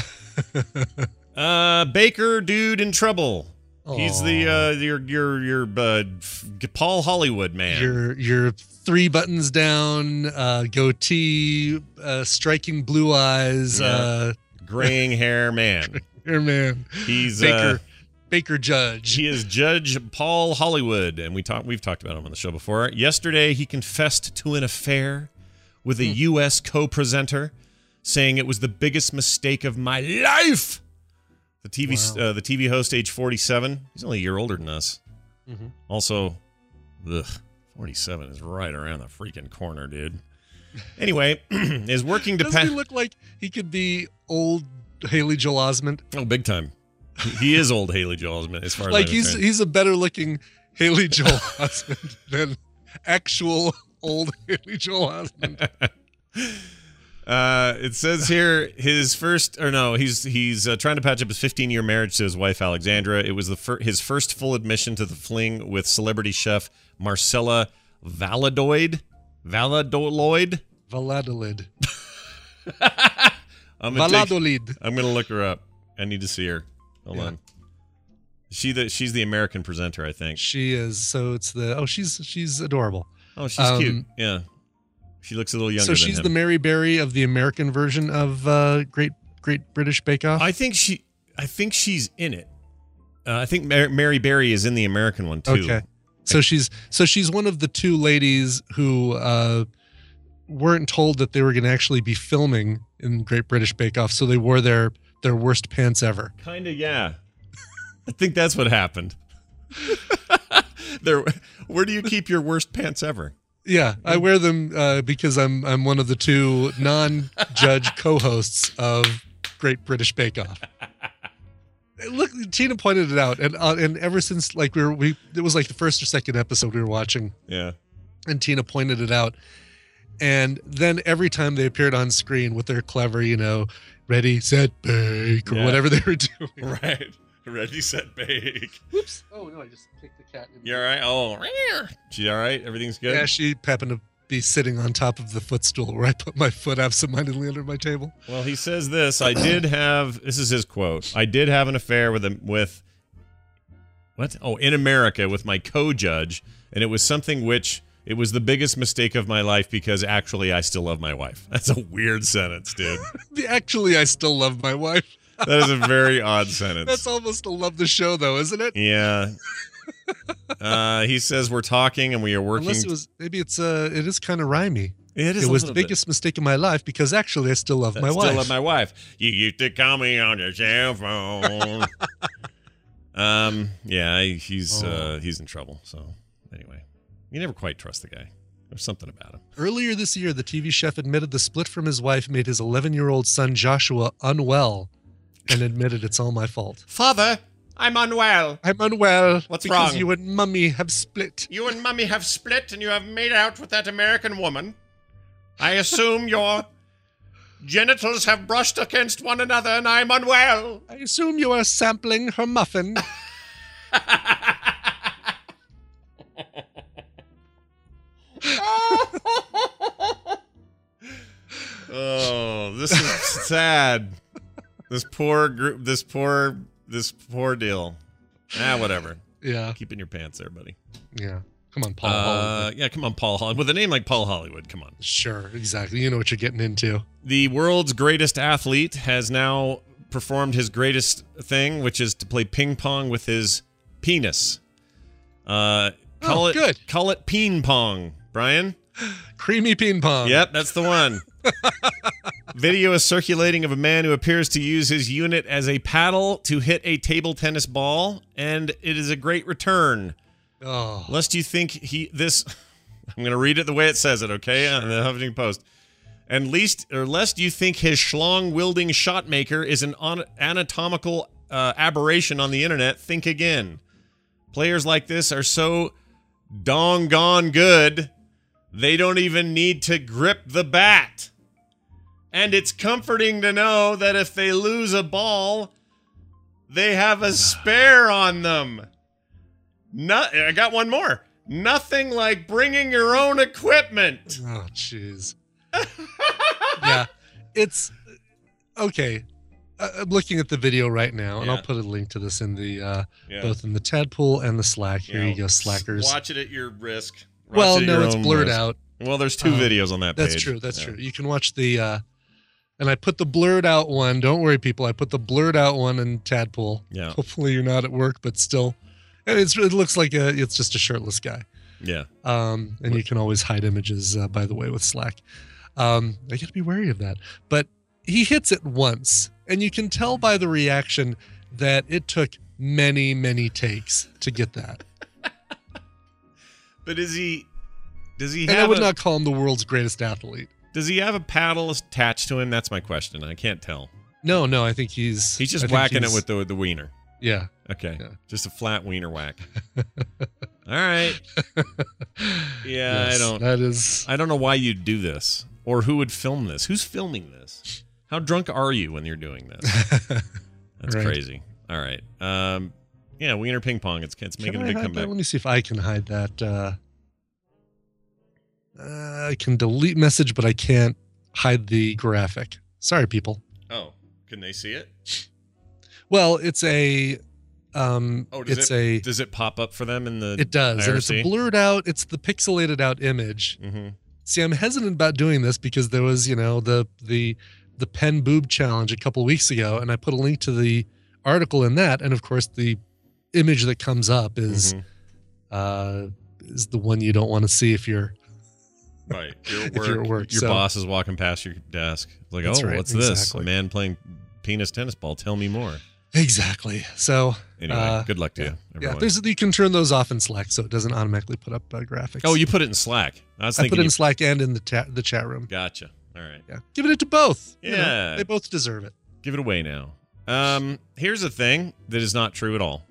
Baker, dude in trouble. He's the your Paul Hollywood man. Your 3 buttons down, goatee, striking blue eyes, Yeah. Graying hair man. your man. He's Baker Baker Judge. He is Judge Paul Hollywood, and we've talked about him on the show before. Yesterday, he confessed to an affair with a U.S. co-presenter, saying it was the biggest mistake of my life. The TV host, age 47. He's only a year older than us. Mm-hmm. Also, 47 is right around the freaking corner, dude. Anyway, is working to... Doesn't he look like he could be old Haley Joel Osment? Oh, big time. He is old Haley Joel Osment, as far as like I'm concerned. he's a better looking Haley Joel Osment than actual old Haley Joel Osment. It says here he's trying to patch up his 15-year marriage to his wife Alexandra. It was his first full admission to the fling with celebrity chef Marcella Valladolid. Valladolid. I'm gonna look her up. I need to see her. Hold on. She's the American presenter, I think. She is. So it's she's adorable. Oh, she's cute. Yeah. She looks a little younger. So she's the Mary Berry of the American version of Great British Bake Off. I think she's in it. I think Mary Berry is in the American one too. Okay. So she's one of the two ladies who weren't told that they were going to actually be filming in Great British Bake Off, so they wore their worst pants ever. Kinda, yeah. I think that's what happened. Where do you keep your worst pants ever? Yeah, I wear them because I'm one of the two non-judge co-hosts of Great British Bake Off. Look, Tina pointed it out, and ever since like it was like the first or second episode we were watching. Yeah, and Tina pointed it out, and then every time they appeared on screen with their clever, ready, set, bake, or whatever they were doing. Right, ready, set, bake. Whoops! Oh no, I just kicked the cat. You all right? Oh, she all right? Everything's good. Yeah, she happened to be sitting on top of the footstool where I put my foot absentmindedly under my table. Well, he says this. This is his quote. I did have an affair with what? Oh, in America with my co-judge, and it was something which it was the biggest mistake of my life because actually I still love my wife. That's a weird sentence, dude. Actually, I still love my wife. That is a very odd sentence. That's almost a love the show, though, isn't it? Yeah. He says we're talking and we are working. Unless it is kind of rhymey. It was the biggest mistake of my life because actually I still love my wife. Still love my wife. You used to call me on your cell phone. Yeah, he's in trouble. So anyway, you never quite trust the guy. There's something about him. Earlier this year, the TV chef admitted the split from his wife made his 11-year-old son Joshua unwell, and admitted it's all my fault. Father, I'm unwell. I'm unwell. What's because wrong? You and Mummy have split. You and Mummy have split, and you have made out with that American woman. I assume your genitals have brushed against one another, and I'm unwell. I assume you are sampling her muffin. Oh, this is sad. This poor group. This poor deal. Whatever. Yeah. Keep in your pants there, buddy. Yeah. Come on, Paul Hollywood. Yeah, come on, Paul Hollywood. With a name like Paul Hollywood, come on. Sure, exactly. You know what you're getting into. The world's greatest athlete has now performed his greatest thing, which is to play ping pong with his penis. Call it peen pong, Brian. Creamy ping pong. Yep, that's the one. Video is circulating of a man who appears to use his unit as a paddle to hit a table tennis ball, and it is a great return. Oh. Lest you think I'm going to read it the way it says it, okay, on the Huffington Post. Lest you think his schlong-wielding shot maker is an anatomical aberration on the internet, think again. Players like this are so dong-gone good, they don't even need to grip the bat. And it's comforting to know that if they lose a ball, they have a spare on them. I got one more. Nothing like bringing your own equipment. Oh, jeez. Yeah, it's okay. I'm looking at the video right now, and I'll put a link to this in the both in the Tadpool and the Slack. Here you go, slackers. Watch it at your risk. Well, no, it's blurred out. Well, there's two videos on that page. That's true. That's true. You can watch the And I put the blurred out one. Don't worry, people. I put the blurred out one in Tadpool. Yeah. Hopefully you're not at work, but still, it looks like it's just a shirtless guy. Yeah. And you can always hide images, by the way, with Slack. I got to be wary of that. But he hits it once, and you can tell by the reaction that it took many, many takes to get that. But does he And have I would not call him the world's greatest athlete. Does he have a paddle attached to him? That's my question. I can't tell. No, I think he's just whacking it with the wiener. Yeah. Okay. Yeah. Just a flat wiener whack. All right. Yeah, Yes, I don't know why you'd do this or who would film this. Who's filming this? How drunk are you when you're doing this? That's Right. crazy. All right. Yeah, wiener ping pong. It's making a big comeback. Let me see if I can hide that. I can delete message, but I can't hide the graphic. Sorry, people. Oh, can they see it? Well, it's a. Does it pop up for them in the? It does, IRC? and it's a blurred out. It's the pixelated out image. Mm-hmm. See, I'm hesitant about doing this because there was, the pen boob challenge a couple weeks ago, and I put a link to the article in that, and of course the image that comes up is the one you don't want to see if you're right. You're if you're at work. Your boss is walking past your desk. Like, That's right, what's this? exactly. A man playing penis tennis ball. Tell me more. Exactly. So Anyway, good luck to you, everyone. Yeah, you can turn those off in Slack so it doesn't automatically put up graphics. Oh, you put it in Slack. I put it in Slack and in the chat room. Gotcha. All right. Yeah, giving it to both. Yeah. They both deserve it. Give it away now. Here's a thing that is not true at all.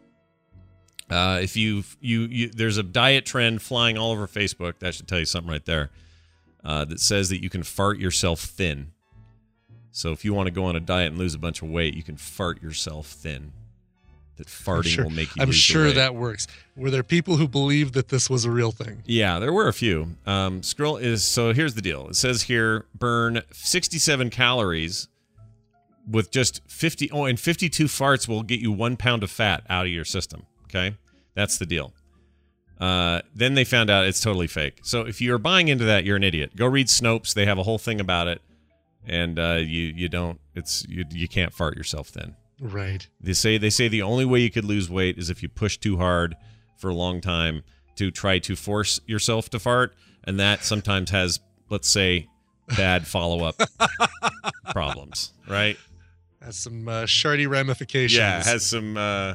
If there's a diet trend flying all over Facebook. That should tell you something right there. That says that you can fart yourself thin. So if you want to go on a diet and lose a bunch of weight, you can fart yourself thin. That farting will make you. I'm lose sure the weight. that works. Were there people who believed that this was a real thing? Yeah, there were a few. So here's the deal. It says here, burn 67 calories with just 50. Oh, and 52 farts will get you 1 pound of fat out of your system. Okay, that's the deal. Then they found out it's totally fake. So if you're buying into that, you're an idiot. Go read Snopes. They have a whole thing about it, and you can't fart yourself thin. Right. They say the only way you could lose weight is if you push too hard for a long time to try to force yourself to fart, and that sometimes has, let's say, bad follow-up problems, right? Has some shardy ramifications. Yeah, has some I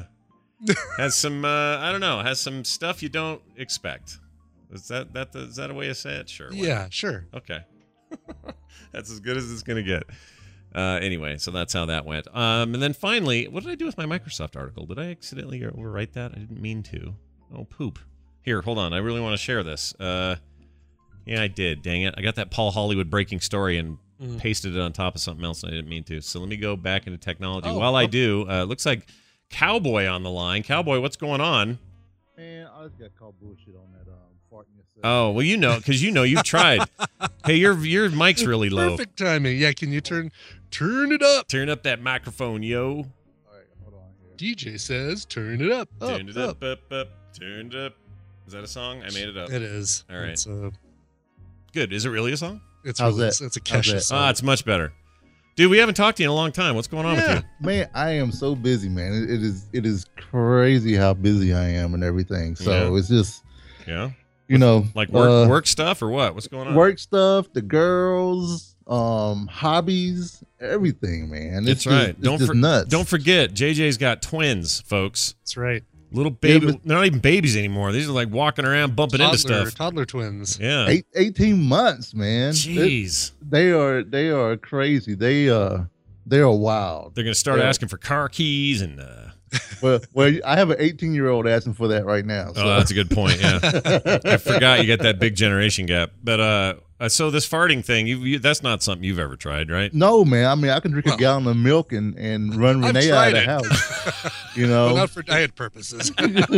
don't know, has some stuff you don't expect. Is that a way to say it? Sure. Yeah, sure. Okay. That's as good as it's going to get. Anyway, so that's how that went. And then finally, what did I do with my Microsoft article? Did I accidentally overwrite that? I didn't mean to. Oh, poop. Here, hold on. I really want to share this. Yeah, I did. Dang it. I got that Paul Hollywood breaking story and pasted it on top of something else, and I didn't mean to. So let me go back into technology. While I do, looks like Cowboy on the line. Cowboy, what's going on? Man, I just got called bullshit on that farting yourself. Oh, well, because you've tried. Hey, your mic's really low. Perfect timing. Yeah, can you turn it up? Turn up that microphone, yo. All right, hold on here. DJ says, turn it up. Turned it up. Turned it up. Is that a song? I made it up. It is. All right. It's Good. Is it really a song? It's How's really, that? it's a How's Kesha that? song. It's much better. Dude, we haven't talked to you in a long time. What's going on with you? Man, I am so busy, man. It is crazy how busy I am and everything. So it's just, Yeah. like work stuff or what? What's going on? Work stuff, the girls, hobbies, everything, man. That's right. It's just nuts. Don't forget, JJ's got twins, folks. That's right. Little baby. Yeah, but- they're not even babies anymore. These are like walking around, bumping into stuff. Toddler twins. Yeah. 18 months, man. Jeez. They are crazy. They are wild. They're gonna start asking for car keys and. Well, I have an 18-year-old asking for that right now. So. Oh, that's a good point. Yeah, I forgot you got that big generation gap. But so this farting thing, that's not something you've ever tried, right? No, man. I mean, I can drink a gallon of milk and run Renee out of the house. But not for diet purposes.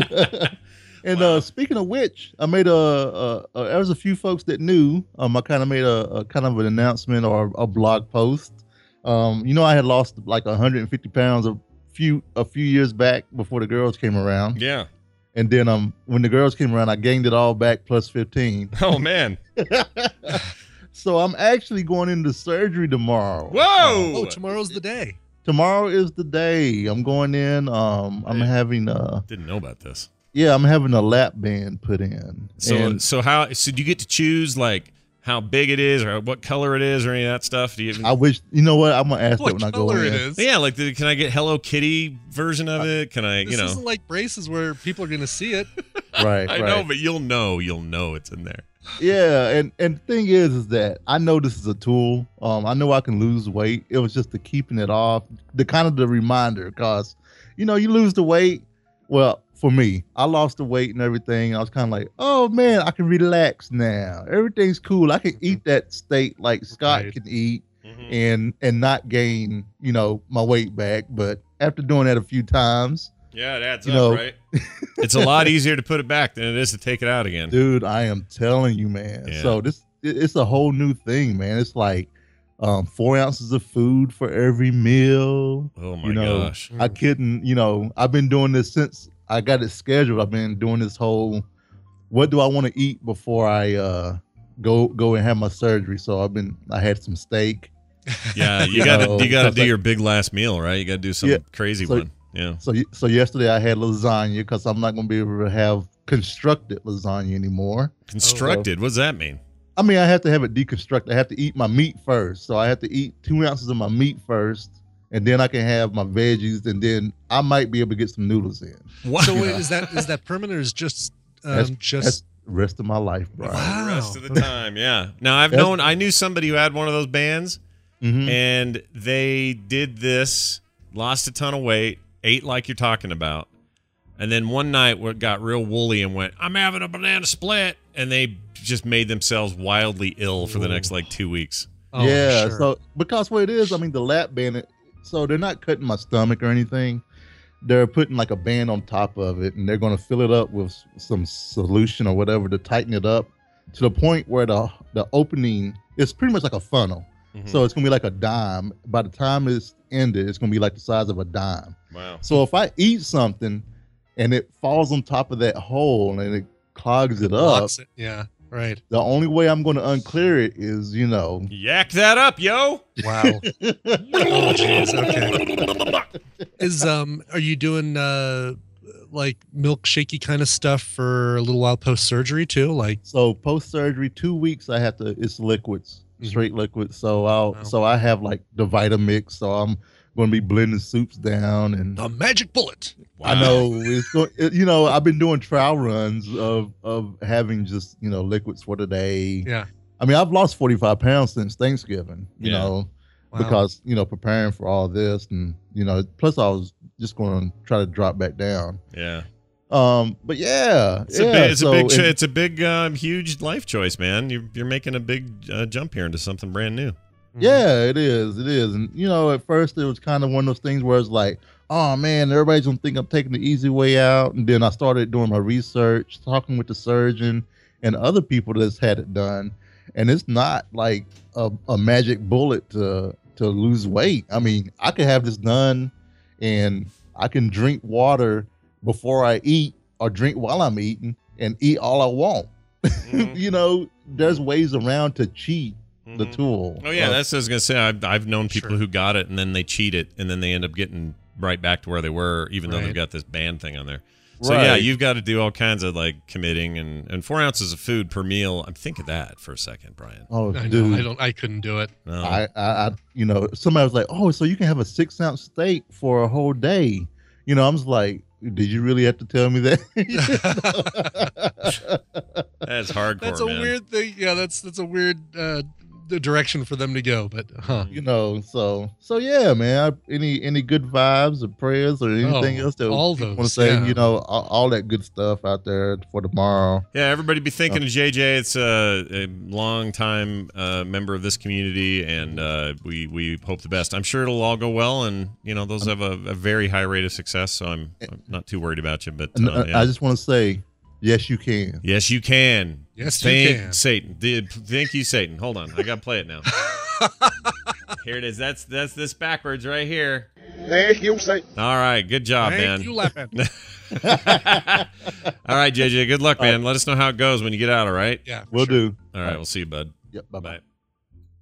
And speaking of which, I made there was a few folks that knew. I kind of made a kind of an announcement or a blog post. I had lost like 150 pounds a few years back before the girls came around. Yeah. And then when the girls came around, I gained it all back plus 15. Oh man. So I'm actually going into surgery tomorrow. Whoa! Oh, tomorrow's the day. Tomorrow is the day. I'm going in. I'm having Didn't know about this. yeah, I'm having a lap band put in. So And so do you get to choose like how big it is or what color it is or any of that stuff? Do you even, I wish, you know what? I'm gonna ask that What when I go color in. it is? yeah, like can I get Hello Kitty version of it? Can I, This you know? isn't like braces where people are going to see it. Right, I right. know, but you'll know it's in there. Yeah, and the thing is that I know this is a tool. I know I can lose weight. It was just the keeping it off, the kind of the reminder, cause you know you lose the weight. Well, for me, I lost the weight and everything. I was kind of like, oh man, I can relax now. Everything's cool. I can eat that steak like Scott Right. can eat, Mm-hmm. and not gain, you know, my weight back. But after doing that a few times, Yeah, it adds You up, know. right? It's a lot easier to put it back than it is to take it out again. dude, I am telling you, man. Yeah. So it's a whole new thing, man. It's like 4 ounces of food for every meal. Oh my you know, gosh. I couldn't, you know, I've been doing this since I got it scheduled. I've been doing this whole, what do I want to eat before I go and have my surgery? So I had some steak. Yeah, you You got know, to do because your big last meal, right? You got to do some Yeah, crazy so- one. Yeah. So yesterday I had lasagna because I'm not going to be able to have constructed lasagna anymore. Constructed. What does that mean? I mean, I have to have it deconstructed. I have to eat my meat first. So I have to eat 2 ounces of my meat first, and then I can have my veggies, and then I might be able to get some noodles in. What? So wait, is that permanent or is just That's just the rest of my life, Brian. Wow. The rest of the time, yeah. Now I knew somebody who had one of those bands, Mhm. and they did this, lost a ton of weight, ate like you're talking about, and then one night got real woolly and went, "I'm having a banana split," and they just made themselves wildly ill for the next like 2 weeks. Oh, Yeah, sure. so because what it is, I mean, the lap band, so they're not cutting my stomach or anything. They're putting like a band on top of it, and they're going to fill it up with some solution or whatever to tighten it up to the point where the opening is pretty much like a funnel. Mhm. So it's going to be like a dime. By the time it's ended, it's going to be like the size of a dime. Wow. So if I eat something and it falls on top of that hole and it clogs it up, Blocks it. Yeah, right. the only way I'm going to unclear it is, you know, Yak that up, yo. Wow. Oh jeez. Okay. Is are you doing like milkshakey kind of stuff for a little while post surgery too? Like So post surgery, 2 weeks I have to. It's liquids, straight liquids. So I have like the Vitamix. So I'm going to be blending soups down, and the magic bullet. I know it's going. You know, I've been doing trial runs of having just, you know, liquids for the day. Yeah. I mean, I've lost 45 pounds since Thanksgiving. You Yeah. know, Wow. because, you know, preparing for all this, and, you know, plus I was just going to try to drop back down. Yeah. But yeah, It's a big, and- huge life choice, man. You're making a big jump here into something brand new. Yeah, it is. It is. And, you know, at first it was kind of one of those things where it's like, oh man, everybody's going to think I'm taking the easy way out. And then I started doing my research, talking with the surgeon and other people that's had it done. And it's not like a magic bullet to lose weight. I mean, I could have this done and I can drink water before I eat or drink while I'm eating and eat all I want. You know, there's ways around to cheat the tool. Oh yeah, that's what I was gonna say. I've known people who got it and then they cheat it and then they end up getting right back to where they were, even though they've Right. got this band thing on there. So yeah, Right. you've got to do all kinds of like committing and 4 ounces of food per meal. I'm thinking that for a second, Brian. Oh, I dude. know. I couldn't do it. No. I, you know, somebody was like, "Oh, so you can have a 6 ounce steak for a whole day?" You know, I'm just like, "Did you really have to tell me that?" That's hardcore, That's a man. weird thing. Yeah, that's a weird direction for them to go. But You know, so yeah, man. Any good vibes or prayers or anything Oh, else that all want to those, say? yeah. You know, all that good stuff out there for tomorrow. Yeah, everybody be thinking of JJ. It's a long time member of this community, and we hope the best. I'm sure it'll all go well, and you know those have a very high rate of success. So I'm not too worried about you. But And yeah. I just want to say, yes, you can. Yes, you can. Yes, you Thank can. Satan. Thank you, Satan. Hold on, I gotta play it now. Here it is. That's this backwards right here. Thank you, Satan. All right, good job, Thank man. you, Lappin. All right, JJ. Good luck, man. Let us know how it goes when you get out. All right. Yeah, for We'll sure. do. All right. We'll see you, bud. Yep. Bye bye. Bye.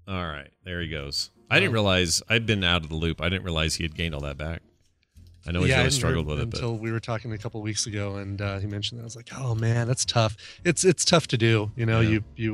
All right, there he goes. I didn't realize I'd been out of the loop. I didn't realize he had gained all that back. I know he's really struggled with it until we were talking a couple of weeks ago, and he mentioned that. I was like, oh man, that's tough. It's tough to do. You know,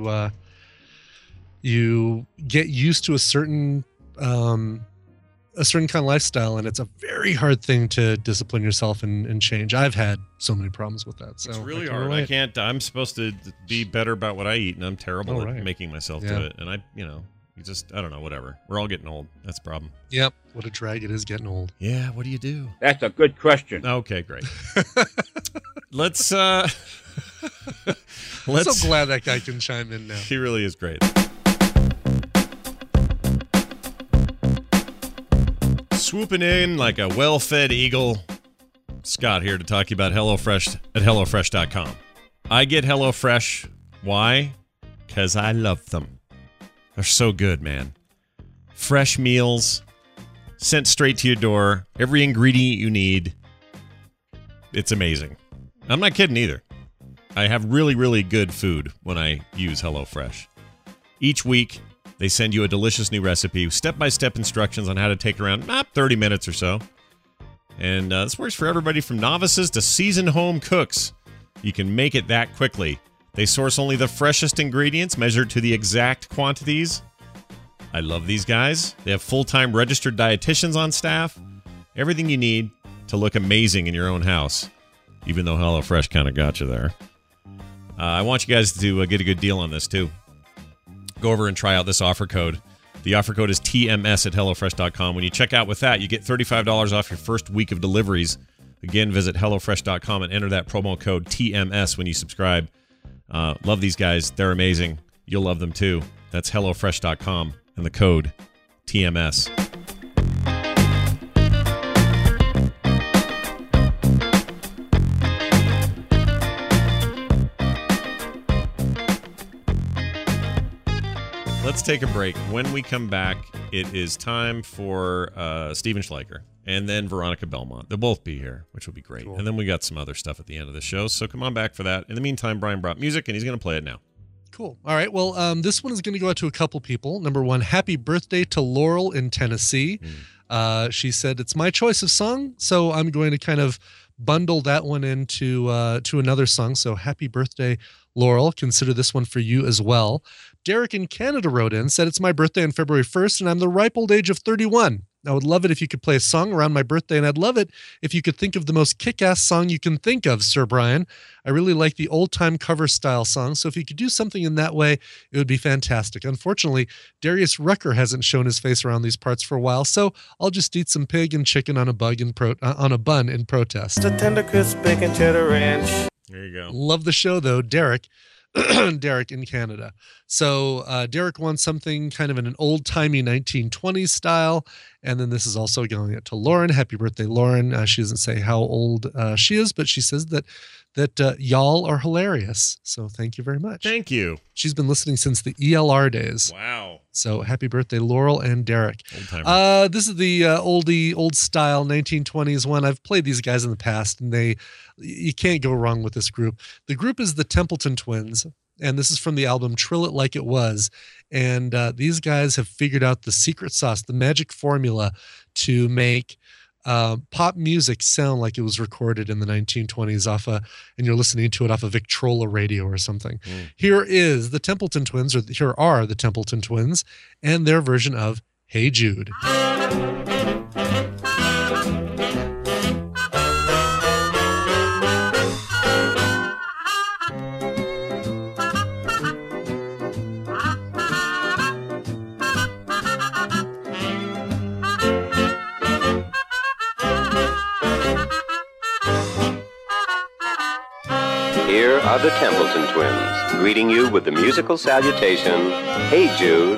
you get used to a certain kind of lifestyle, and it's a very hard thing to discipline yourself and change. I've had so many problems with that. So it's really hard. I can't. I'm supposed to be better about what I eat, and I'm terrible at making myself do it. And I don't know, whatever. We're all getting old. That's the problem. Yep. What a drag it is getting old. Yeah, what do you do? That's a good question. Okay, great. Let's I'm so glad that guy can chime in now. He really is great. Swooping in like a well-fed eagle, Scott here to talk to you about HelloFresh at HelloFresh.com. I get HelloFresh. Why? Because I love them. They're so good, man. Fresh meals sent straight to your door. Every ingredient you need. It's amazing. I'm not kidding either. I have really, really good food when I use HelloFresh. Each week, they send you a delicious new recipe, step-by-step instructions on how to take around 30 minutes or so. And this works for everybody from novices to seasoned home cooks. You can make it that quickly. They source only the freshest ingredients measured to the exact quantities. I love these guys. They have full-time registered dietitians on staff. Everything you need to look amazing in your own house, even though HelloFresh kind of got you there. I want you guys to get a good deal on this, too. Go over and try out this offer code. The offer code is TMS at HelloFresh.com. When you check out with that, you get $35 off your first week of deliveries. Again, visit HelloFresh.com and enter that promo code TMS when you subscribe. Love these guys. They're amazing. You'll love them too. That's HelloFresh.com and the code TMS. Let's take a break. When we come back, it is time for Steven Schleicher and then Veronica Belmont. They'll both be here, which will be great. Cool. And then we got some other stuff at the end of the show, so come on back for that. In the meantime, Brian brought music, and he's going to play it now. Cool. All right. Well, this one is going to go out to a couple people. Number one, happy birthday to Laurel in Tennessee. She said, it's my choice of song, so I'm going to kind of bundle that one into to another song. So happy birthday, Laurel. Consider this one for you as well. Derek in Canada wrote in, said, it's my birthday on February 1st, and I'm the ripe old age of 31. I would love it if you could play a song around my birthday, and I'd love it if you could think of the most kick-ass song you can think of, Sir Brian. I really like the old-time cover style song, so if you could do something in that way, it would be fantastic. Unfortunately, Darius Rucker hasn't shown his face around these parts for a while, so I'll just eat some pig and chicken on a bun in protest. A tender crisp bacon cheddar ranch. There you go. Love the show, though, Derek. Derek in Canada. So Derek wants something kind of in an old-timey 1920s style. And then this is also going out to Lauren. Happy birthday, Lauren. She doesn't say how old she is, but she says that y'all are hilarious. So thank you very much. Thank you. She's been listening since the ELR days. Wow. So happy birthday, Laurel and Derek. This is the old style 1920s one. I've played these guys in the past, and you can't go wrong with this group. The group is the Templeton Twins, and this is from the album Trill It Like It Was. And these guys have figured out the secret sauce, the magic formula to make pop music sound like it was recorded in the 1920s and you're listening to it off a Victrola radio or something. Here are the Templeton Twins and their version of Hey Jude. Here are the Templeton Twins, greeting you with the musical salutation, Hey Jude.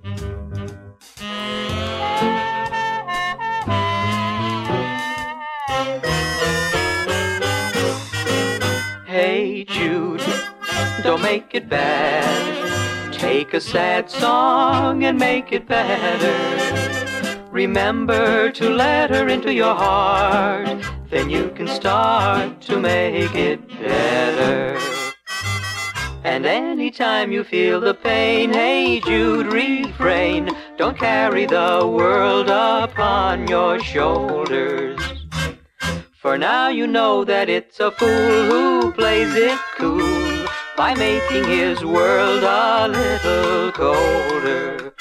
Hey Jude, don't make it bad. Take a sad song and make it better. Remember to let her into your heart. Then you can start to make it better. And anytime you feel the pain, hey Jude, refrain. Don't carry the world upon your shoulders. For now you know that it's a fool who plays it cool by making his world a little colder.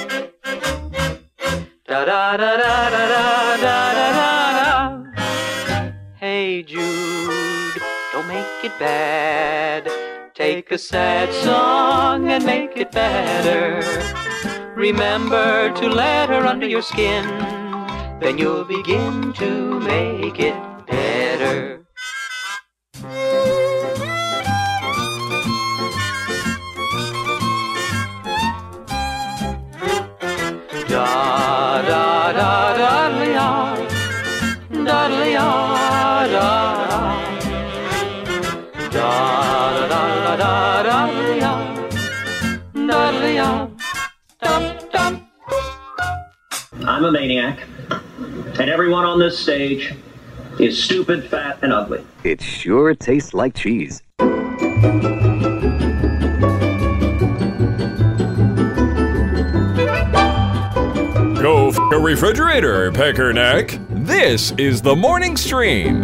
Da da da da da da da da da. Hey Jude, don't make it bad. Take a sad song and make it better. Remember to let her under your skin. Then you'll begin to make it better. Da da da da da da da. I'm a maniac, and everyone on this stage is stupid, fat, and ugly. It sure tastes like cheese. Go f a refrigerator, Peckerneck. This is the morning stream.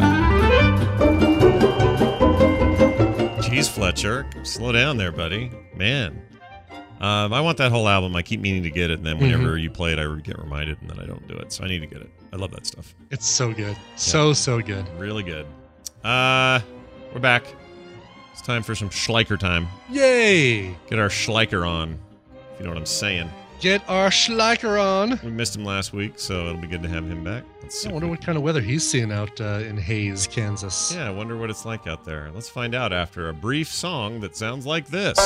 Jeez, Fletcher, slow down there, buddy. Man. I want that whole album. I keep meaning to get it, and then whenever you play it, I get reminded, and then I don't do it. So I need to get it. I love that stuff. It's so good. So good. Really good. We're back. It's time for some Schleicher time. Yay! Get our Schleicher on, if you know what I'm saying. Get our Schleicher on. We missed him last week, so it'll be good to have him back. I wonder what kind of weather he's seeing out in Hayes, Kansas. Yeah, I wonder what it's like out there. Let's find out after a brief song that sounds like this.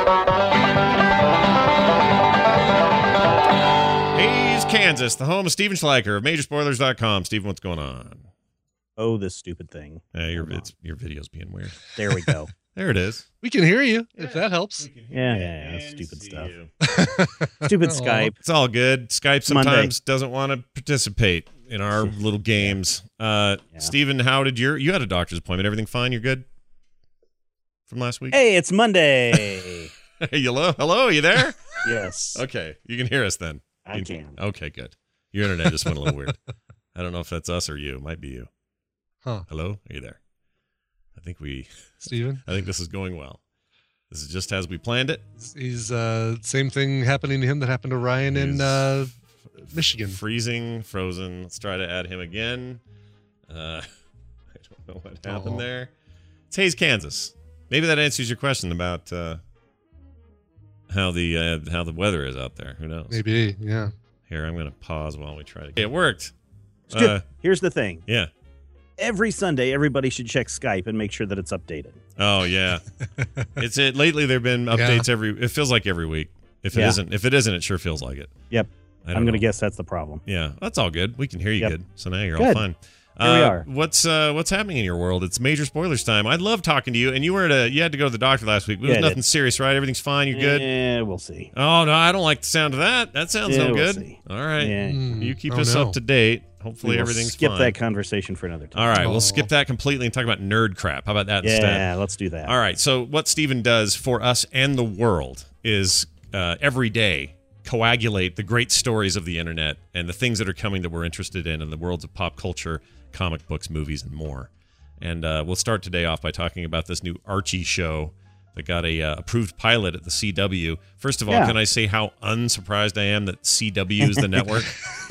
Hayes, Kansas, the home of Steven Schleicher of Majorspoilers.com. Steven, what's going on? Oh, this stupid thing. Your video's being weird. There we go. There it is. We can hear you, if that helps. Yeah, stupid stuff. Stupid Skype. It's all good. Skype sometimes doesn't want to participate in our little games. Steven, how did you had a doctor's appointment. Everything fine? You're good from last week? Hey, it's Monday. Hey, hello, you there? Yes. Okay, you can hear us then. I can. Okay, good. Your internet just went a little weird. I don't know if that's us or you. It might be you. Huh. Hello? Are you there? Steven? I think this is going well. This is just as we planned it. He's same thing happening to him that happened to Ryan in Michigan. Frozen. Let's try to add him again. I don't know what happened there. It's Hayes, Kansas. Maybe that answers your question about how the weather is out there. Who knows? Maybe, yeah. Here, I'm going to pause while we try to. It worked. Here's the thing. Yeah. Every Sunday, everybody should check Skype and make sure that it's updated. Oh yeah, lately there've been updates it feels like every week. If it isn't, it sure feels like it. Yep. I'm going to guess that's the problem. Yeah, that's all good. We can hear you good. So now you're all fine. Here we are. What's happening in your world? It's major spoilers time. I love talking to you, and you had to go to the doctor last week. It was nothing serious, right? Everything's fine. You're good. Yeah, we'll see. Oh no, I don't like the sound of that. That sounds no good. See. All right, you keep us up to date. Hopefully everything's fine. Skip fine. that conversation for another time. All right, we'll skip that completely and talk about nerd crap. How about that instead? Yeah, let's do that. All right, so what Steven does for us and the world is every day coagulate the great stories of the internet and the things that are coming that we're interested in the worlds of pop culture, comic books, movies, and more. And we'll start today off by talking about this new Archie show that got a approved pilot at the CW. First of all, can I say how unsurprised I am that CW is the network?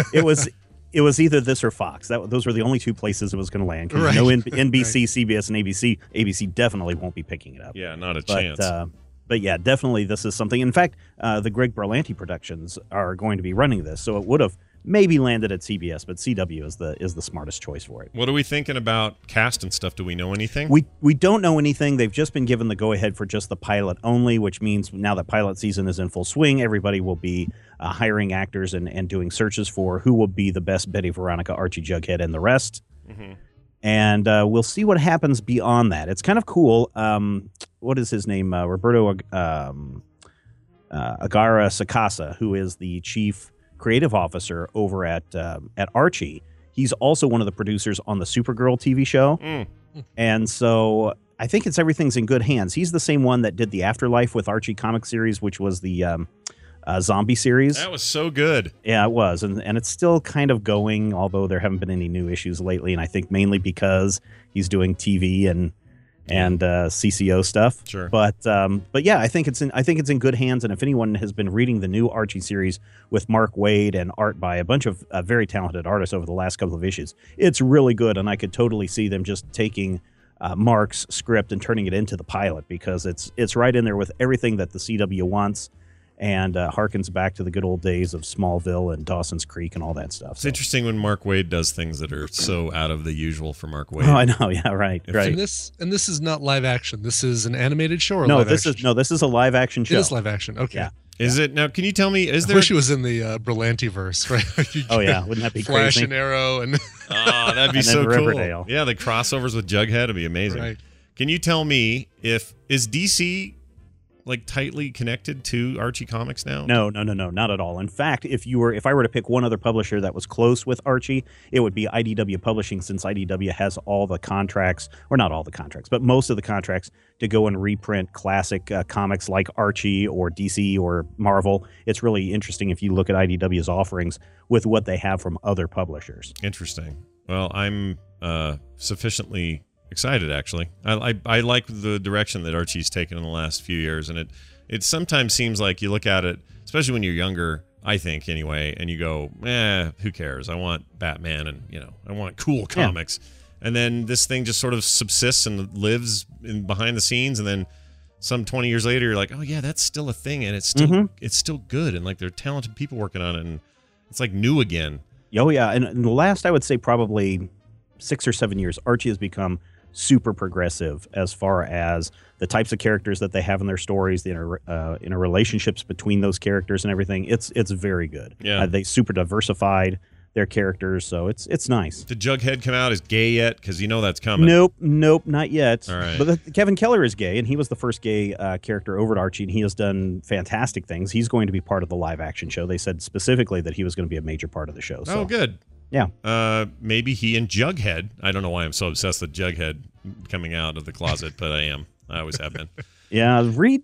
It was either this or Fox. Those were the only two places it was going to land. Right. No NBC, CBS, and ABC. ABC definitely won't be picking it up. Yeah, not a chance. But yeah, definitely this is something. In fact, the Greg Berlanti Productions are going to be running this, so it would have maybe landed at CBS, but CW is the smartest choice for it. What are we thinking about cast and stuff? Do we know anything? We don't know anything. They've just been given the go-ahead for just the pilot only, which means now that pilot season is in full swing, everybody will be hiring actors and doing searches for who will be the best Betty, Veronica, Archie, Jughead, and the rest. Mm-hmm. And we'll see what happens beyond that. It's kind of cool. What is his name? Roberto Agara Sacasa, who is the chief creative officer over at Archie. He's also one of the producers on the Supergirl TV show. And so I think everything's in good hands. He's the same one that did the Afterlife with Archie comic series, which was the zombie series. That was so good. Yeah, it was. And it's still kind of going, although there haven't been any new issues lately. And I think mainly because he's doing TV and CCO stuff. Sure. But yeah, I think it's in good hands. And if anyone has been reading the new Archie series with Mark Waid and art by a bunch of very talented artists over the last couple of issues, it's really good. And I could totally see them just taking Mark's script and turning it into the pilot, because it's right in there with everything that the CW wants, and harkens back to the good old days of Smallville and Dawson's Creek and all that stuff. It's interesting when Mark Waid does things that are so out of the usual for Mark Waid. Oh, I know. Yeah, right. And this is not live action. This is an animated show or no, live this action? this is a live action show. It is live action. Okay. Yeah. Is it now? Can you tell me? Is I there? wish it was in the Berlanti-verse, right? Oh yeah, wouldn't that be Flash crazy? and Arrow and Oh, that'd be And then so cool. Riverdale. Yeah, the crossovers with Jughead would be amazing. Right. Can you tell me is DC like tightly connected to Archie Comics now? No, not at all. In fact, if I were to pick one other publisher that was close with Archie, it would be IDW Publishing, since IDW has all the contracts, or not all the contracts, but most of the contracts to go and reprint classic comics like Archie or DC or Marvel. It's really interesting if you look at IDW's offerings with what they have from other publishers. Interesting. Well, I'm sufficiently excited, actually. I like the direction that Archie's taken in the last few years, and it sometimes seems like you look at it, especially when you're younger, I think anyway, and you go, who cares? I want Batman, and I want cool comics. And then this thing just sort of subsists and lives behind the scenes, and then some 20 years later you're like, oh yeah, that's still a thing, and it's still good, and like there are talented people working on it, and it's like new again. Oh yeah, and in the last, I would say probably 6 or 7 years, Archie has become super progressive as far as the types of characters that they have in their stories, the interrelationships between those characters and everything. It's very good. Yeah. They super diversified their characters, so it's nice. Did Jughead come out as gay yet? Because that's coming. Nope, not yet. All right. But Kevin Keller is gay, and he was the first gay character over at Archie, and he has done fantastic things. He's going to be part of the live action show. They said specifically that he was going to be a major part of the show. So. Oh, good. Yeah. Maybe he and Jughead. I don't know why I'm so obsessed with Jughead coming out of the closet, but I am. I always have been. Yeah, read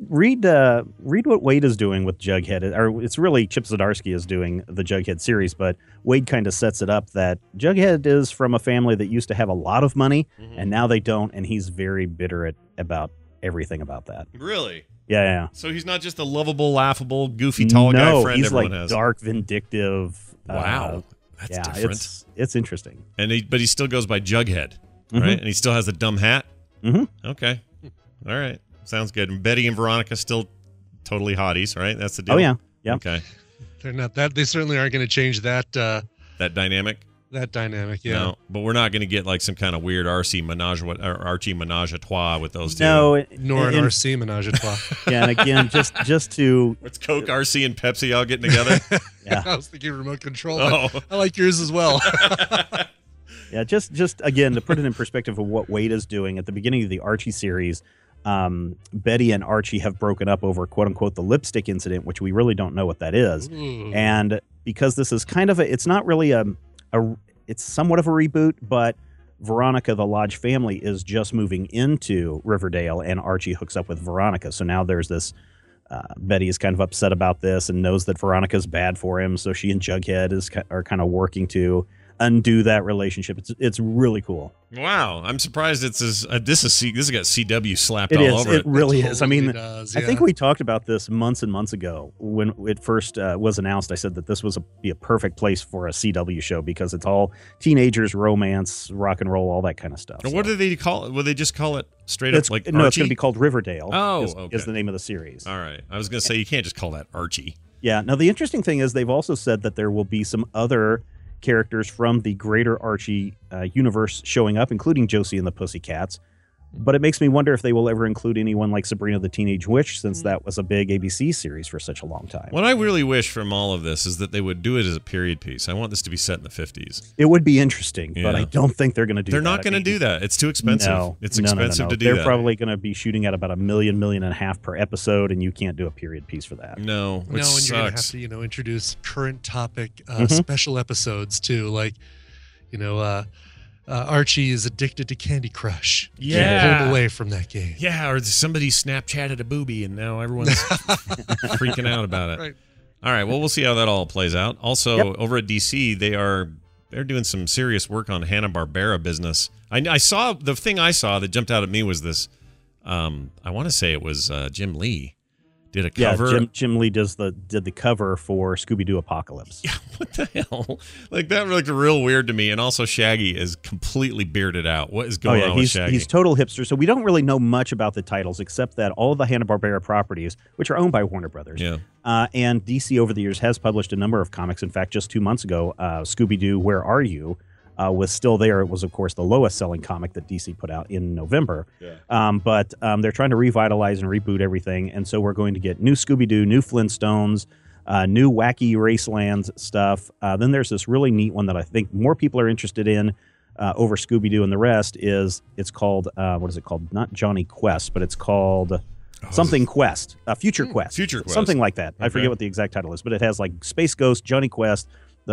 what Wade is doing with Jughead. Or it's really Chip Zdarsky is doing the Jughead series, but Wade kind of sets it up that Jughead is from a family that used to have a lot of money, and now they don't, and he's very bitter about everything about that. Really? Yeah. So he's not just a lovable, laughable, goofy, tall guy friend he's everyone like has. Dark, vindictive. Wow. That's different. It's interesting. But he still goes by Jughead, right? And he still has the dumb hat? Mm-hmm. Okay. All right. Sounds good. And Betty and Veronica still totally hotties, right? That's the deal? Oh, yeah. Okay. they're not that. They certainly aren't going to change that. That dynamic? That dynamic, yeah. No, but we're not going to get like some kind of weird Archie menage a trois with those two. No, nor an RC menage a trois. Yeah, and again, just to it's Coke, RC, and Pepsi all getting together. Yeah, I was thinking remote control. Oh. I like yours as well. Yeah, just again to put it in perspective of what Wade is doing at the beginning of the Archie series. Betty and Archie have broken up over "quote unquote" the lipstick incident, which we really don't know what that is. Ooh. And because this is kind of it's not really it's somewhat of a reboot, but Veronica, the Lodge family, is just moving into Riverdale, and Archie hooks up with Veronica. So now there's this. Betty is kind of upset about this and knows that Veronica's bad for him, so she and Jughead are kind of working to undo that relationship. It's really cool. Wow, I'm surprised this has got CW slapped It all is. over It really is. I mean, does, I think we talked about this months and months ago when it first was announced. I said that this was be a perfect place for a CW show because it's all teenagers, romance, rock and roll, all that kind of stuff. What do they call it? Will they just call it straight It's up like no, Archie? it's going to be called Riverdale. Oh, is okay. the name of the series. All right. I was going to say you can't just call that Archie. Yeah. Now the interesting thing is they've also said that there will be some other characters from the greater Archie universe showing up, including Josie and the Pussycats. But it makes me wonder if they will ever include anyone like Sabrina the Teenage Witch, since that was a big ABC series for such a long time. What I really wish from all of this is that they would do it as a period piece. I want this to be set in the 50s. It would be interesting, Yeah. but I don't think they're going to do They're that. not going to do that. It's too expensive. No, it's no. expensive to do They're that. probably going to be shooting at about $1 million and a half per episode, and you can't do a period piece for that. No, which and sucks. you're going to have to, introduce current topic Mhm. special episodes too, like, Archie is addicted to Candy Crush. Yeah. Can't pull him away from that game. Yeah, or somebody Snapchatted a booby and now everyone's freaking out about it. Right. All right, well, we'll see how that all plays out. Also, over at DC, they're doing some serious work on Hanna-Barbera business. I saw the thing I saw that jumped out at me was this. I want to say it was Jim Lee did a cover. Yeah, Jim Lee did the cover for Scooby-Doo Apocalypse. Yeah, what the hell? Like that looked real weird to me. And also Shaggy is completely bearded out. What is going on with Shaggy? He's total hipster. So we don't really know much about the titles except that all of the Hanna-Barbera properties, which are owned by Warner Brothers, and DC over the years has published a number of comics. In fact, just 2 months ago, Scooby-Doo, Where Are You? Was still there. It was, of course, the lowest selling comic that DC put out in November. But they're trying to revitalize and reboot everything. And so we're going to get new Scooby-Doo, new Flintstones, new Wacky Racelands stuff. Then there's this really neat one that I think more people are interested in over Scooby-Doo and the rest is it's called, what is it called? Not Johnny Quest, but it's called something Quest, Future Quest. Future Quest. Something like that. Okay. I forget what the exact title is, but it has like Space Ghost, Johnny Quest,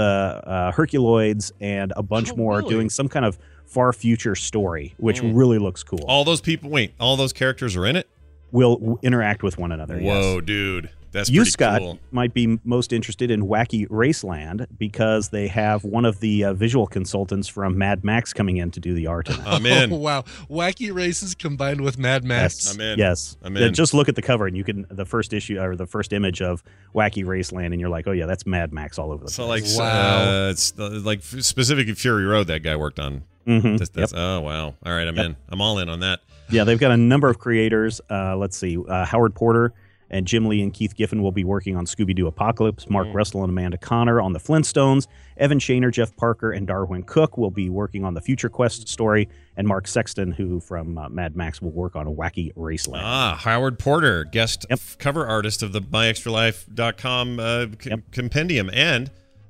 the Herculoids, and a bunch more doing some kind of far future story, which really looks cool. All those people, all those characters are in it? Will interact with one another. Whoa, yes. Dude. That's you, pretty Scott, cool. might be most interested in Wacky Raceland because they have one of the visual consultants from Mad Max coming in to do the art. I'm in. Oh, wow. Wacky Races combined with Mad Max. Yes. I'm in. Yes. I'm in. Just look at the cover and you can, the first issue or the first image of Wacky Raceland, and you're like, oh, yeah, that's Mad Max all over the So, place. like, it's like specifically Fury Road that guy worked on. Mm-hmm. Oh, wow. All right, I'm in. I'm all in on that. Yeah, they've got a number of creators. Let's see. Howard Porter and Jim Lee and Keith Giffen will be working on Scooby-Doo Apocalypse. Mark Russell and Amanda Connor on the Flintstones. Evan Shaner, Jeff Parker, and Darwin Cook will be working on the Future Quest story. And Mark Sexton, who from Mad Max, will work on a Wacky Raceland. Howard Porter, guest cover artist of the MyExtraLife.com compendium and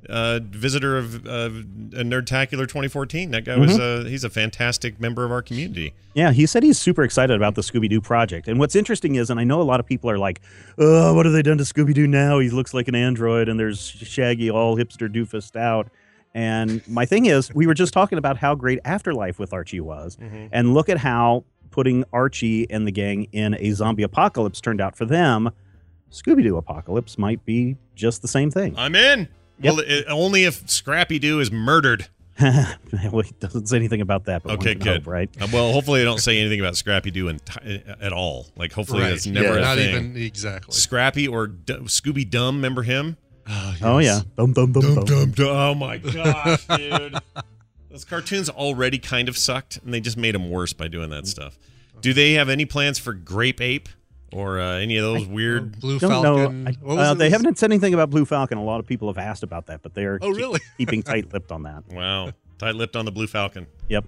visitor of Nerdtacular 2014. That guy was he's a fantastic member of our community. Yeah, he said he's super excited about the Scooby-Doo project. And what's interesting is, and I know a lot of people are like, oh, what have they done to Scooby-Doo now? He looks like an android, and there's Shaggy all hipster doofused out. And my thing is, we were just talking about how great Afterlife with Archie was. And look at how putting Archie and the gang in a zombie apocalypse turned out for them. Scooby-Doo Apocalypse might be just the same thing. I'm in. Well, only if Scrappy-Doo is murdered. Well, he doesn't say anything about that. But okay, good. Hope, right? Well, hopefully they don't say anything about Scrappy-Doo at all. Like, hopefully that's never a not thing. Even exactly. Scrappy or Scooby-Dum, remember him? Oh, yeah. Dum, dum, dum, dum, dum. Oh, my gosh, dude. Those cartoons already kind of sucked, and they just made them worse by doing that stuff. Do they have any plans for Grape Ape? Or any of those weird Blue Falcon? They haven't said anything about Blue Falcon. A lot of people have asked about that, but they're really? keeping tight-lipped on that. Wow, tight-lipped on the Blue Falcon. Yep.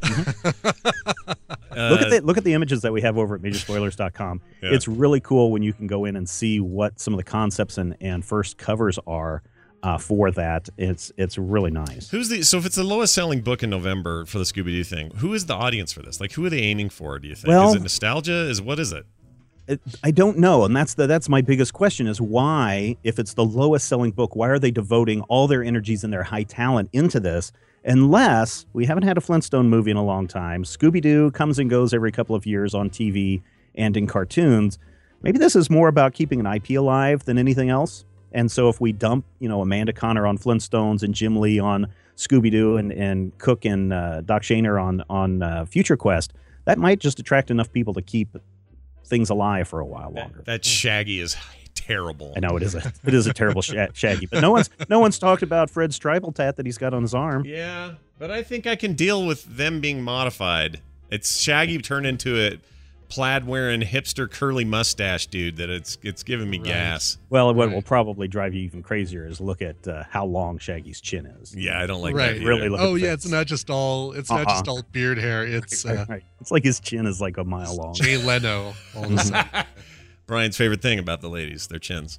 Look at the images that we have over at MajorSpoilers.com. Yeah. It's really cool when you can go in and see what some of the concepts and first covers are for that. It's really nice. So if it's the lowest selling book in November for the Scooby-Doo thing, who is the audience for this? Like, who are they aiming for? Do you think? Well, is it nostalgia? What is it? I don't know, and that's my biggest question is why, if it's the lowest selling book, why are they devoting all their energies and their high talent into this? Unless we haven't had a Flintstone movie in a long time. Scooby-Doo comes and goes every couple of years on TV and in cartoons. Maybe this is more about keeping an IP alive than anything else. And so if we dump, Amanda Connor on Flintstones and Jim Lee on Scooby-Doo and Cook and Doc Shaner on Future Quest, that might just attract enough people to keep things alive for a while longer. That Shaggy is terrible. I know it is a terrible Shaggy, but no one's talked about Fred's tribal tat that he's got on his arm. Yeah, but I think I can deal with them being modified. It's Shaggy turned into a plaid-wearing hipster curly mustache dude that it's giving me gas. Well, what will probably drive you even crazier is look at how long Shaggy's chin is. Yeah, I don't like that. Either. Really look at it's not just all beard hair. It's right. It's like his chin is like a mile long. Jay Leno. All of a sudden. Brian's favorite thing about the ladies, their chins.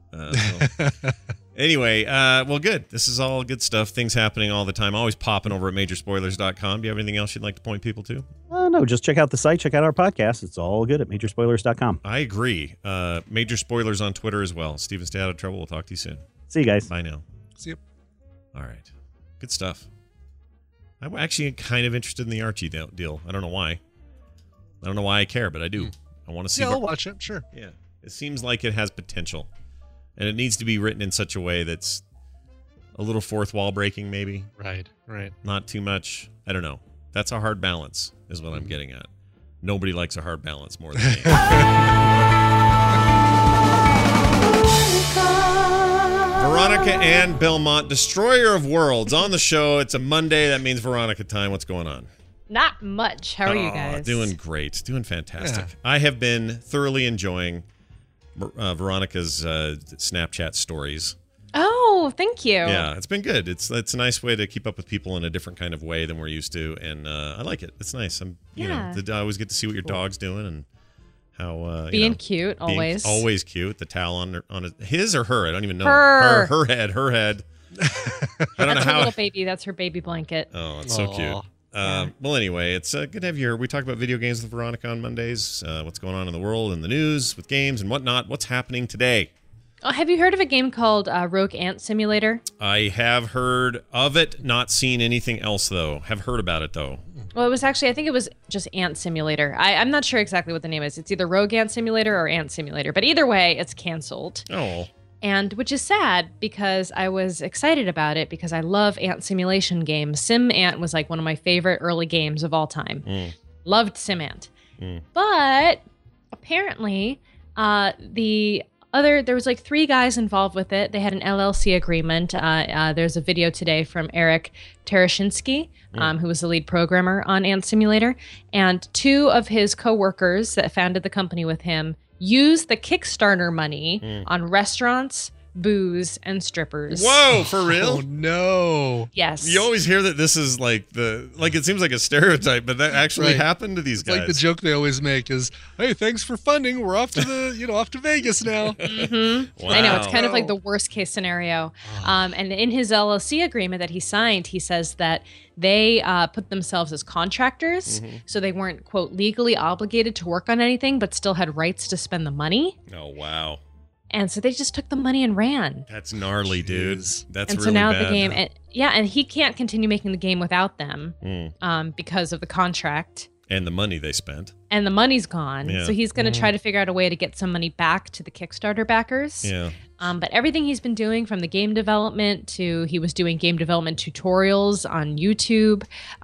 Anyway, well, good. This is all good stuff. Things happening all the time. Always popping over at MajorSpoilers.com. Do you have anything else you'd like to point people to? No, just check out the site. Check out our podcast. It's all good at MajorSpoilers.com. I agree. Major Spoilers on Twitter as well. Steven, stay out of trouble. We'll talk to you soon. See you guys. Bye now. See you. All right. Good stuff. I'm actually kind of interested in the Archie deal. I don't know why. I don't know why I care, but I do. I want to see. Yeah, I'll watch it. Sure. Yeah, it seems like it has potential, and it needs to be written in such a way that's a little fourth wall breaking, maybe. Right. Not too much. I don't know. That's a hard balance, is what I'm getting at. Nobody likes a hard balance more than me. Veronica Ann Belmont, Destroyer of Worlds, on the show. It's a Monday. That means Veronica time. What's going on? Not much. How are you guys? Doing great. Doing fantastic. Yeah. I have been thoroughly enjoying Veronica's Snapchat stories. Oh, thank you. Yeah, it's been good. It's a nice way to keep up with people in a different kind of way than we're used to, and I like it. It's nice. I always get to see what your dog's doing and how being cute always. Always cute. The towel on his or her. I don't even know. Her head. I don't know her how. Little baby. That's her baby blanket. Oh, it's so cute. Well, anyway, it's good to have you here. We talk about video games with Veronica on Mondays. What's going on in the world and the news with games and whatnot. What's happening today? Oh, have you heard of a game called Rogue Ant Simulator? I have heard of it, not seen anything else, though. Have heard about it, though. Well, I think it was just Ant Simulator. I'm not sure exactly what the name is. It's either Rogue Ant Simulator or Ant Simulator. But either way, it's canceled. Oh. And which is sad because I was excited about it because I love ant simulation games. Sim Ant was like one of my favorite early games of all time. Loved Sim Ant. But apparently there was like 3 guys involved with it. They had an LLC agreement. There's a video today from Eric Tarashinsky, who was the lead programmer on Ant Simulator. And 2 of his coworkers that founded the company with him used the Kickstarter money on restaurants, booze, and strippers. Whoa, for real? Oh, no. Yes. You always hear that this is like it seems like a stereotype, but that actually happened to these guys. Like the joke they always make is, "Hey, thanks for funding. We're off to off to Vegas now." Mm-hmm. Wow. I know, it's kind of like the worst case scenario. And in his LLC agreement that he signed, he says that they put themselves as contractors, so they weren't, quote, legally obligated to work on anything, but still had rights to spend the money. Oh, wow. And so they just took the money and ran. That's gnarly, dude. That's and really so now bad. The game, and he can't continue making the game without them because of the contract. And the money they spent. And the money's gone. Yeah. So he's going to try to figure out a way to get some money back to the Kickstarter backers. Yeah. But everything he's been doing, from the game development to he was doing game development tutorials on YouTube,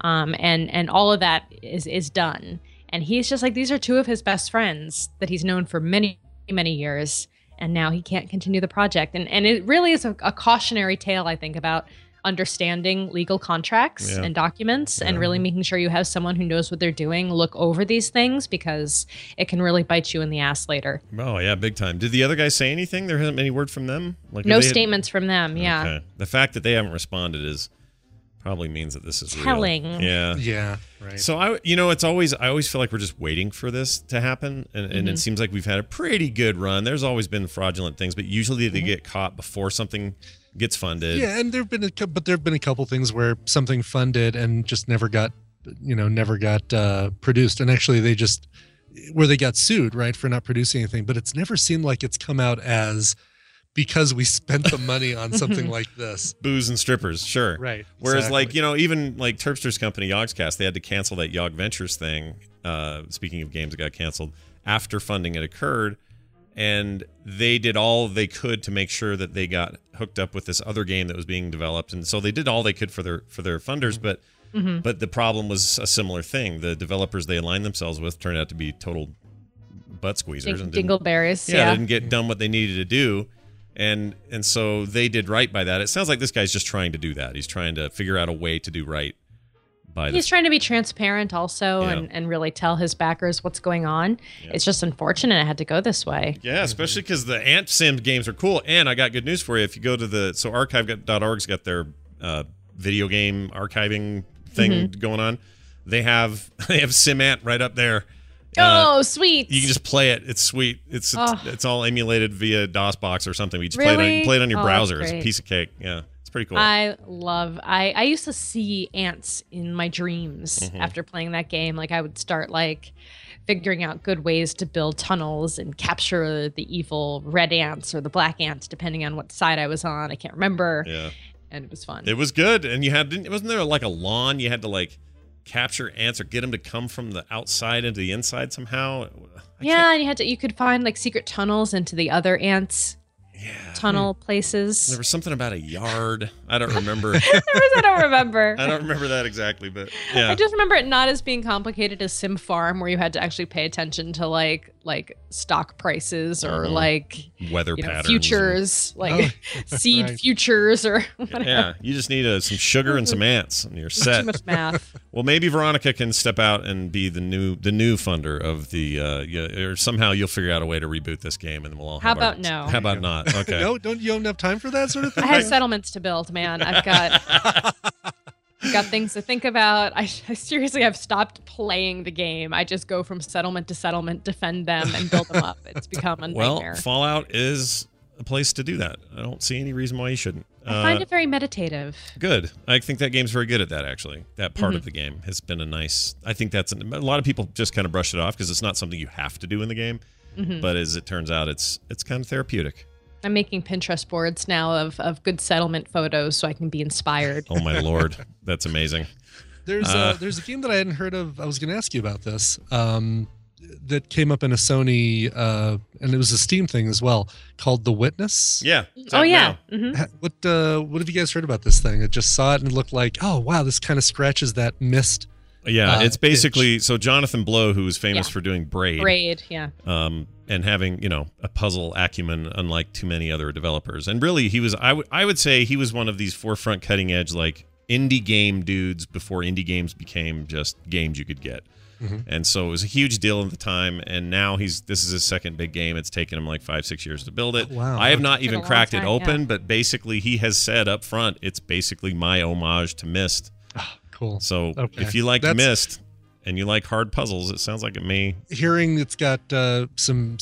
and all of that is done. And he's just like, these are 2 of his best friends that he's known for many, many years. And now he can't continue the project. And it really is a cautionary tale, I think, about understanding legal contracts and documents and really making sure you have someone who knows what they're doing look over these things, because it can really bite you in the ass later. Oh, yeah, big time. Did the other guys say anything? There hasn't been any word from them? Like, no statements from them, yeah. Okay. The fact that they haven't responded probably means that this is telling. Real. Yeah. Yeah, right. So I always feel like we're just waiting for this to happen, and it seems like we've had a pretty good run. There's always been fraudulent things, but usually they get caught before something gets funded. Yeah, and there've been a couple things where something funded and just never got produced, and actually they got sued, right, for not producing anything. But it's never seemed like it's come out as because we spent the money on something like this. Booze and strippers, sure. Right. Whereas, exactly. even like Terpster's company, Yogscast, they had to cancel that Yog Ventures thing. Speaking of games that got canceled, after funding had occurred. And they did all they could to make sure that they got hooked up with this other game that was being developed. And so they did all they could for their funders, but the problem was a similar thing. The developers they aligned themselves with turned out to be total butt squeezers. Dingleberries, They didn't get done what they needed to do. And so they did right by that. It sounds like this guy's just trying to do that. He's trying to figure out a way to do right by this. He's trying to be transparent also and really tell his backers what's going on. Yeah. It's just unfortunate it had to go this way. Yeah, especially because the Ant Sim games are cool. And I got good news for you. If you go to archive.org's got their video game archiving thing going on. They have Sim Ant right up there. Oh, sweet! You can just play it. It's sweet. It's all emulated via DOSBox or something. You just really? play it on your browser. It's a piece of cake. Yeah, it's pretty cool. I used to see ants in my dreams after playing that game. Like I would start figuring out good ways to build tunnels and capture the evil red ants or the black ants, depending on what side I was on. I can't remember. Yeah. and it was fun. It was good, and wasn't there like a lawn you had to like capture ants or get them to come from the outside into the inside somehow? And you could find like secret tunnels into the other ants. Tunnel places. There was something about a yard. I don't remember. I don't remember. I don't remember that exactly, but yeah. I just remember it not as being complicated as Sim Farm, where you had to actually pay attention to like stock prices or like weather patterns, futures, seed futures or whatever. Yeah, you just need some sugar and some ants, and you're set. Too much math. Well, maybe Veronica can step out and be the new funder of the, or somehow you'll figure out a way to reboot this game, and we'll all. How about no? How about not? Okay. No, don't you have time for that sort of thing? I have settlements to build, man. I've got things to think about. I seriously have stopped playing the game. I just go from settlement to settlement, defend them, and build them up. It's become a nightmare. Well, Fallout is a place to do that. I don't see any reason why you shouldn't. I find it very meditative. Good. I think that game's very good at that, actually. That part of the game has been a nice... I think a lot of people just kind of brush it off because it's not something you have to do in the game. But as it turns out, it's kind of therapeutic. I'm making Pinterest boards now of good settlement photos so I can be inspired. Oh my Lord, that's amazing. There's a game that I hadn't heard of. I was going to ask you about this. That came up in a Sony, and it was a Steam thing as well, called The Witness. Yeah. Oh yeah. Mm-hmm. What have you guys heard about this thing? I just saw it and it looked like, oh wow, this kind of scratches that Myst. Yeah, it's basically so Jonathan Blow, who was famous for doing Braid. Braid, yeah. And having a puzzle acumen, unlike too many other developers. And really, he was I would say he was one of these forefront, cutting edge like indie game dudes before indie games became just games you could get. And so it was a huge deal at the time. And now this is his second big game. It's taken him like 5-6 years to build it. Oh, wow. I have not even cracked it open, yeah. but basically he has said up front, it's basically my homage to Myst. Oh, cool. So if you like Myst and you like hard puzzles, it sounds like it may. Hearing it's got some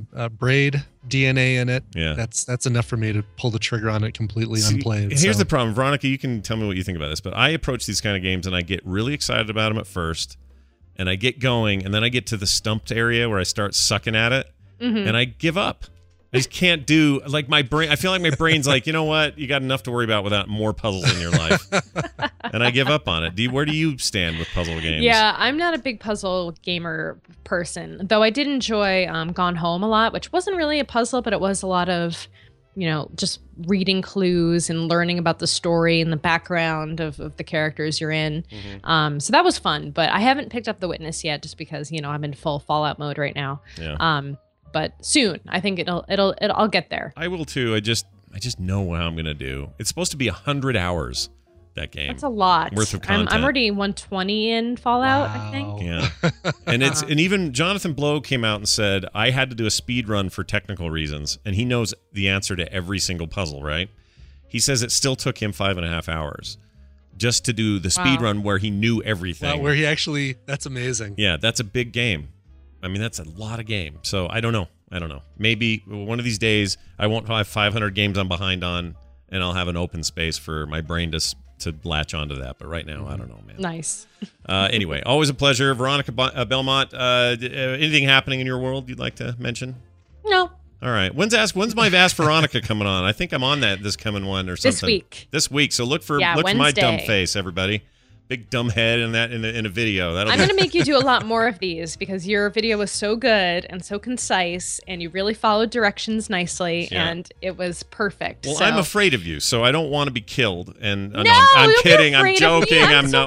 Braid DNA in it. Yeah, that's enough for me to pull the trigger on it completely unplayed. Here's the problem, Veronica. You can tell me what you think about this, but I approach these kind of games and I get really excited about them at first, and I get going, and then I get to the stumped area where I start sucking at it, and I give up. I just can't do like my brain. I feel like my brain's like, you know what? You got enough to worry about without more puzzles in your life, and I give up on it. Where do you stand with puzzle games? Yeah, I'm not a big puzzle gamer person, though I did enjoy Gone Home a lot, which wasn't really a puzzle, but it was a lot of, just reading clues and learning about the story and the background of the characters you're in. So that was fun, but I haven't picked up The Witness yet, just because I'm in full Fallout mode right now. Yeah. But soon, I think I'll get there. I will too. I just know how I'm gonna do. It's supposed to be 100 hours. That game. That's a lot. Worth of content. I'm already 120 in Fallout, I think. Yeah. And and even Jonathan Blow came out and said, I had to do a speed run for technical reasons, and he knows the answer to every single puzzle, right? He says it still took him 5.5 hours just to do the speed run where he knew everything. Wow, where he actually, that's amazing. Yeah, that's a big game. I mean, that's a lot of game. So I don't know. Maybe one of these days I won't have 500 games I'm behind on, and I'll have an open space for my brain to latch onto that. But right now, I don't know, man. Nice. Anyway, always a pleasure. Veronica Belmont, anything happening in your world you'd like to mention? No. All right. When's my Ask Veronica coming on? I think I'm on this coming one or something. This week. So look for my dumb face, everybody. Big dumb head in a video. I'm going to make you do a lot more of these because your video was so good and so concise, and you really followed directions nicely, and it was perfect. Well, I'm afraid of you, so I don't want to be killed. And I'm kidding. I'm joking.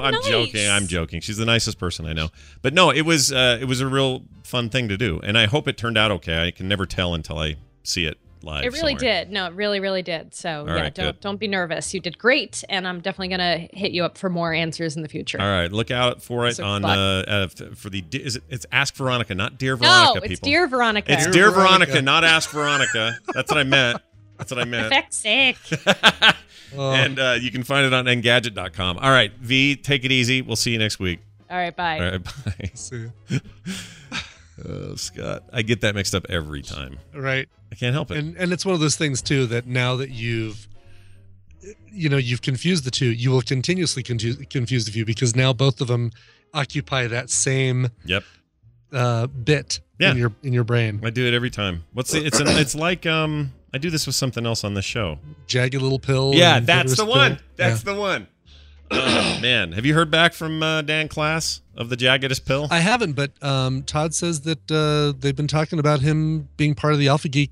I'm joking. She's the nicest person I know. But no, it was a real fun thing to do, and I hope it turned out okay. I can never tell until I see it live. It really did. No, it really, really did. So don't be nervous. You did great, and I'm definitely gonna hit you up for more answers in the future. All right, look out for it on for the it's Ask Veronica, not Dear Veronica. No, people. It's Dear Veronica. It's Dear Veronica, not Ask Veronica. That's what I meant. For feck's sake. And you can find it on Engadget.com. All right, V, take it easy. We'll see you next week. All right, bye. All right, bye. See you. Oh, Scott, I get that mixed up every time. Right. I can't help it. And it's one of those things too that now that you've confused the two, you will continuously confuse the few because now both of them occupy that same bit in your brain. I do it every time. It's like I do this with something else on this show. Jagged Little Pill. Yeah, and that's the Bitterest one. Pill. That's the one. Oh, man. Have you heard back from Dan Class of the Jaggedest Pill? I haven't, but Todd says that they've been talking about him being part of the Alpha Geek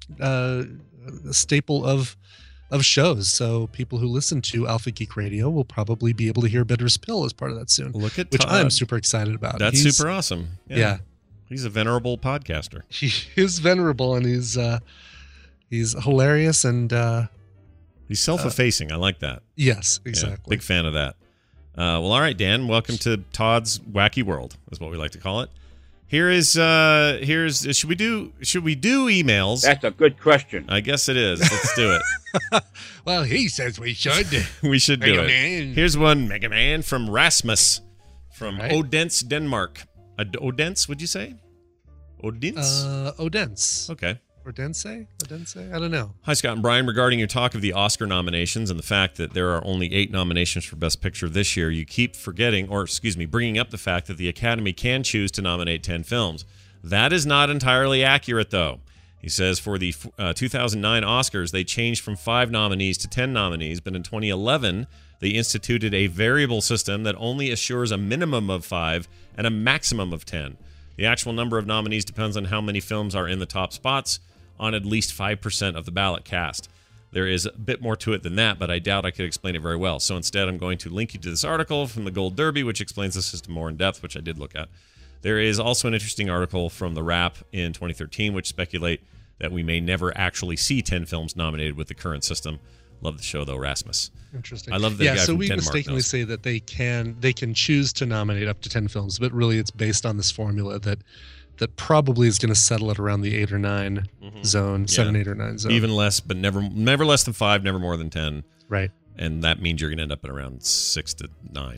staple of shows. So people who listen to Alpha Geek Radio will probably be able to hear Bitterest Pill as part of that soon. Look at which Todd. I'm super excited about. That's super awesome. Yeah. He's a venerable podcaster. He is venerable, and he's hilarious, and he's self-effacing. I like that. Yes, exactly. Yeah, big fan of that. Well, all right, Dan. Welcome to Todd's Wacky World, is what we like to call it. Here's should we do emails? That's a good question. I guess it is. Let's do it. Well, he says we should. We should do Mega it. Man. Here's one, Mega Man from Rasmus from Odense, Denmark. Odense, would you say? Odense? Odense. Okay. Odense? I don't know. Hi, Scott and Brian. Regarding your talk of the Oscar nominations and the fact that there are only 8 nominations for Best Picture this year, you keep bringing up the fact that the Academy can choose to nominate 10 films. That is not entirely accurate, though. He says for the 2009 Oscars, they changed from 5 nominees to 10 nominees, but in 2011, they instituted a variable system that only assures a minimum of 5 and a maximum of 10. The actual number of nominees depends on how many films are in the top spots on at least 5% of the ballot cast. There is a bit more to it than that, but I doubt I could explain it very well. So instead, I'm going to link you to this article from the Gold Derby, which explains the system more in depth, which I did look at. There is also an interesting article from The Wrap in 2013, which speculate that we may never actually see 10 films nominated with the current system. Love the show, though, Rasmus. Interesting. I love the guy so from we Denmark mistakenly knows. say that they can choose to nominate up to 10 films, but really it's based on this formula that probably is going to settle it around the 8 or 9 zone, 7, 8 or 9 zone. Even less, but never less than 5, never more than 10. Right. And that means you're going to end up at around 6 to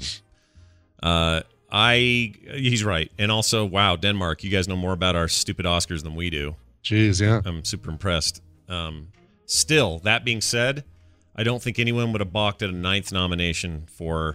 9. He's right. And also, wow, Denmark, you guys know more about our stupid Oscars than we do. Jeez, yeah. I'm super impressed. Still, that being said, I don't think anyone would have balked at a 9th nomination for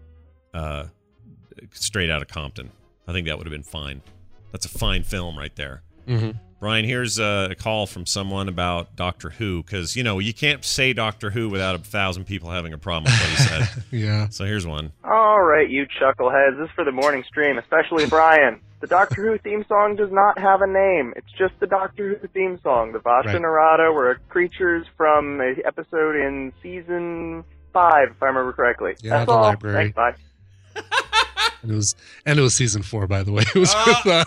Straight Outta Compton. I think that would have been fine. That's a fine film right there. Mm-hmm. Brian, here's a call from someone about Doctor Who, because, you can't say Doctor Who without 1,000 people having a problem with what he said. Yeah. So here's one. All right, you chuckleheads. This is for the morning stream, especially Brian. The Doctor Who theme song does not have a name. It's just the Doctor Who theme song. The Vashta Narada were creatures from an episode in season 5, if I remember correctly. Yeah, That's the all. library. Thanks, bye. And it was season 4, by the way. It was with,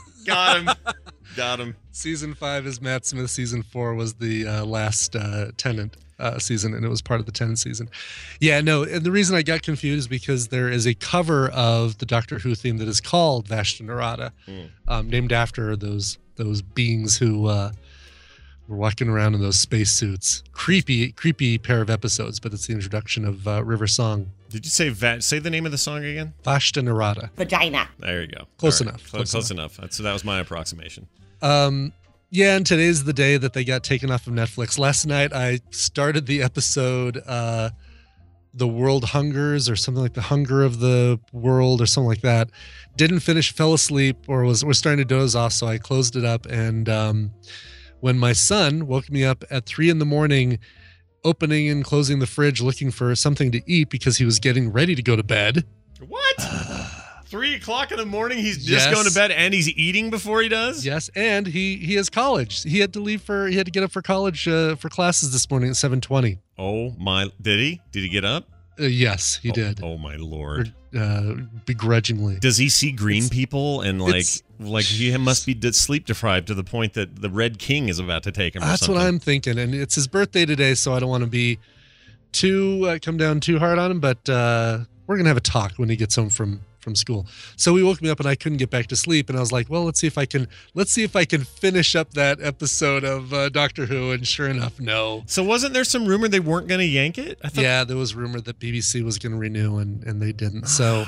Got him. Season 5 is Matt Smith. Season 4 was the last Tennant season, and it was part of the Tennant season. Yeah, no, and the reason I got confused is because there is a cover of the Doctor Who theme that is called Vashta Narada, named after those beings who were walking around in those spacesuits. Creepy pair of episodes, but it's the introduction of River Song. Did you say say the name of the song again? Vashta Narada. Vagina. There you go. Close All enough. Close enough. So that was my approximation. Yeah, and today's the day that they got taken off of Netflix. Last night I started the episode The World Hungers, or something like The Hunger of the World, or something like that. Didn't finish, fell asleep, or was starting to doze off, so I closed it up. And when my son woke me up at 3 a.m, opening and closing the fridge looking for something to eat because he was getting ready to go to bed. What? 3 o'clock in the morning, he's just going to bed and he's eating before he does? Yes, and he has college. He had to get up for college for classes this morning at 7:20. Oh my, did he? Did he get up? Yes, he did. Oh my Lord. Begrudgingly. Does he see green people and like he must be sleep deprived to the point that the Red King is about to take him? That's what I'm thinking, and it's his birthday today, so I don't want to be come down too hard on him. But we're gonna have a talk when he gets home from school. So he woke me up and I couldn't get back to sleep, and I was like, well, let's see if I can finish up that episode of Doctor Who. And sure enough, no. So wasn't there some rumor they weren't going to yank it? Yeah, there was rumor that BBC was going to renew, and they didn't. So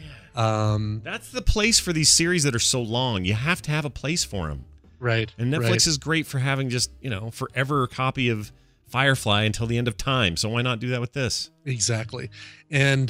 that's the place for these series that are so long. You have to have a place for them. Right. And Netflix is great for having just, forever copy of Firefly until the end of time. So why not do that with this? Exactly. And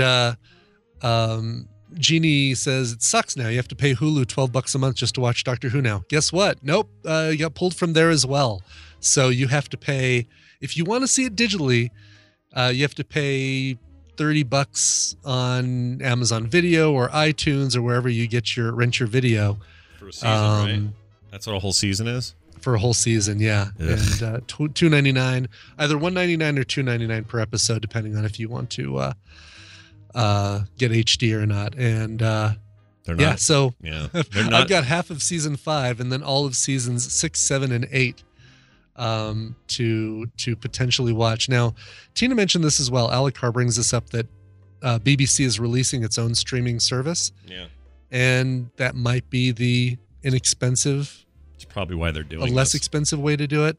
Jeannie says it sucks now. You have to pay Hulu $12 a month just to watch Doctor Who now. Guess what? Nope. You got pulled from there as well. So you have to pay, If you want to see it digitally, you have to pay $30 on Amazon Video or iTunes or wherever you get rent your video. For a season, right? That's what a whole season is? For a whole season, yeah. Ugh. And $2.99, either $1.99 or $2.99 per episode, depending on if you want to get HD or not. And They're not. yeah, so Yeah. They're not. I've got half of season 5 and then all of seasons 6, 7, and 8 to potentially watch. Now, Tina mentioned this as well. Alec Carr brings this up that BBC is releasing its own streaming service. Yeah. And that might be the inexpensive, It's probably why they're doing a less this. expensive way to do it.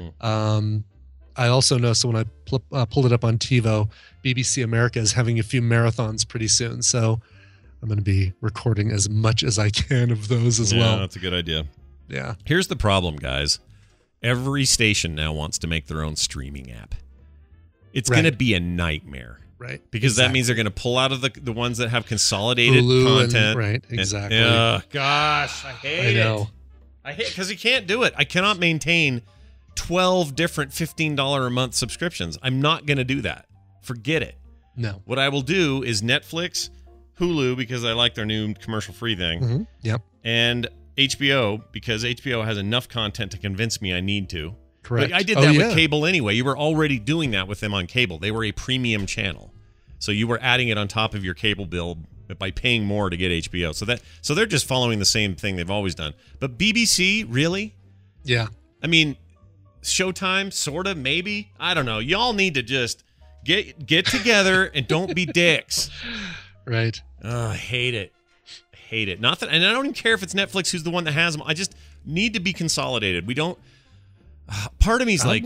I also know, so when I pulled it up on TiVo, BBC America is having a few marathons pretty soon. So I'm going to be recording as much as I can of those as well. That's a good idea. Yeah. Here's the problem, guys. Every station now wants to make their own streaming app. It's Right. going to be a nightmare. Right. Because that means they're going to pull out of the ones that have consolidated Hulu and- content. right, exactly. Gosh, I hate I know. it. I hate because you can't do it. I cannot maintain 12 different $15 a month subscriptions. I'm not going to do that. Forget it. No. What I will do is Netflix, Hulu, because I like their new commercial-free thing, Mhm. Yep. and HBO, because HBO has enough content to convince me I need to. Correct. But I did Oh, that yeah. with cable anyway. You were already doing that with them on cable. They were a premium channel. So you were adding it on top of your cable bill by paying more to get HBO. So they're just following the same thing they've always done. But BBC, really? Yeah. I mean, Showtime, sort of, maybe. I don't know. Y'all need to just get together and don't be dicks. Right. Oh, I hate it. I hate it. Not that, and I don't even care if it's Netflix who's the one that has them. I just need to be consolidated. We don't. Part of me is like,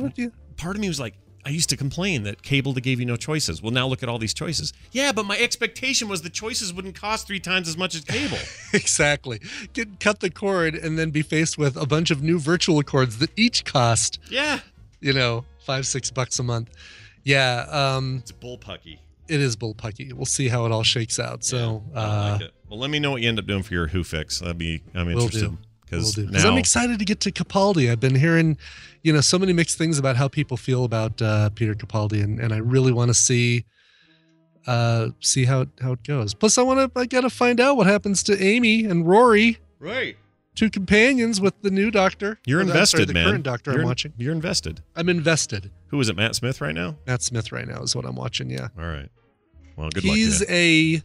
I used to complain that cable gave you no choices. Well, now look at all these choices. Yeah, but my expectation was the choices wouldn't cost 3 times as much as cable. Exactly. Cut the cord and then be faced with a bunch of new virtual cords that each cost, Yeah. $5-6 a month. Yeah. It's bullpucky. It is bullpucky. We'll see how it all shakes out. So, I like it. Well, let me know what you end up doing for your Who Fix. I'm Will interested. do. Because Because I'm excited to get to Capaldi. I've been hearing, so many mixed things about how people feel about Peter Capaldi, and I really want to see how it goes. Plus, I gotta find out what happens to Amy and Rory, Right. 2 companions with the new doctor. You're Or, I'm invested, sorry, the man. current doctor You're I'm watching. You're invested. I'm invested. Who is it, Matt Smith right now? Matt Smith right now is what I'm watching. Yeah. All right. Well, good luck He's to you. a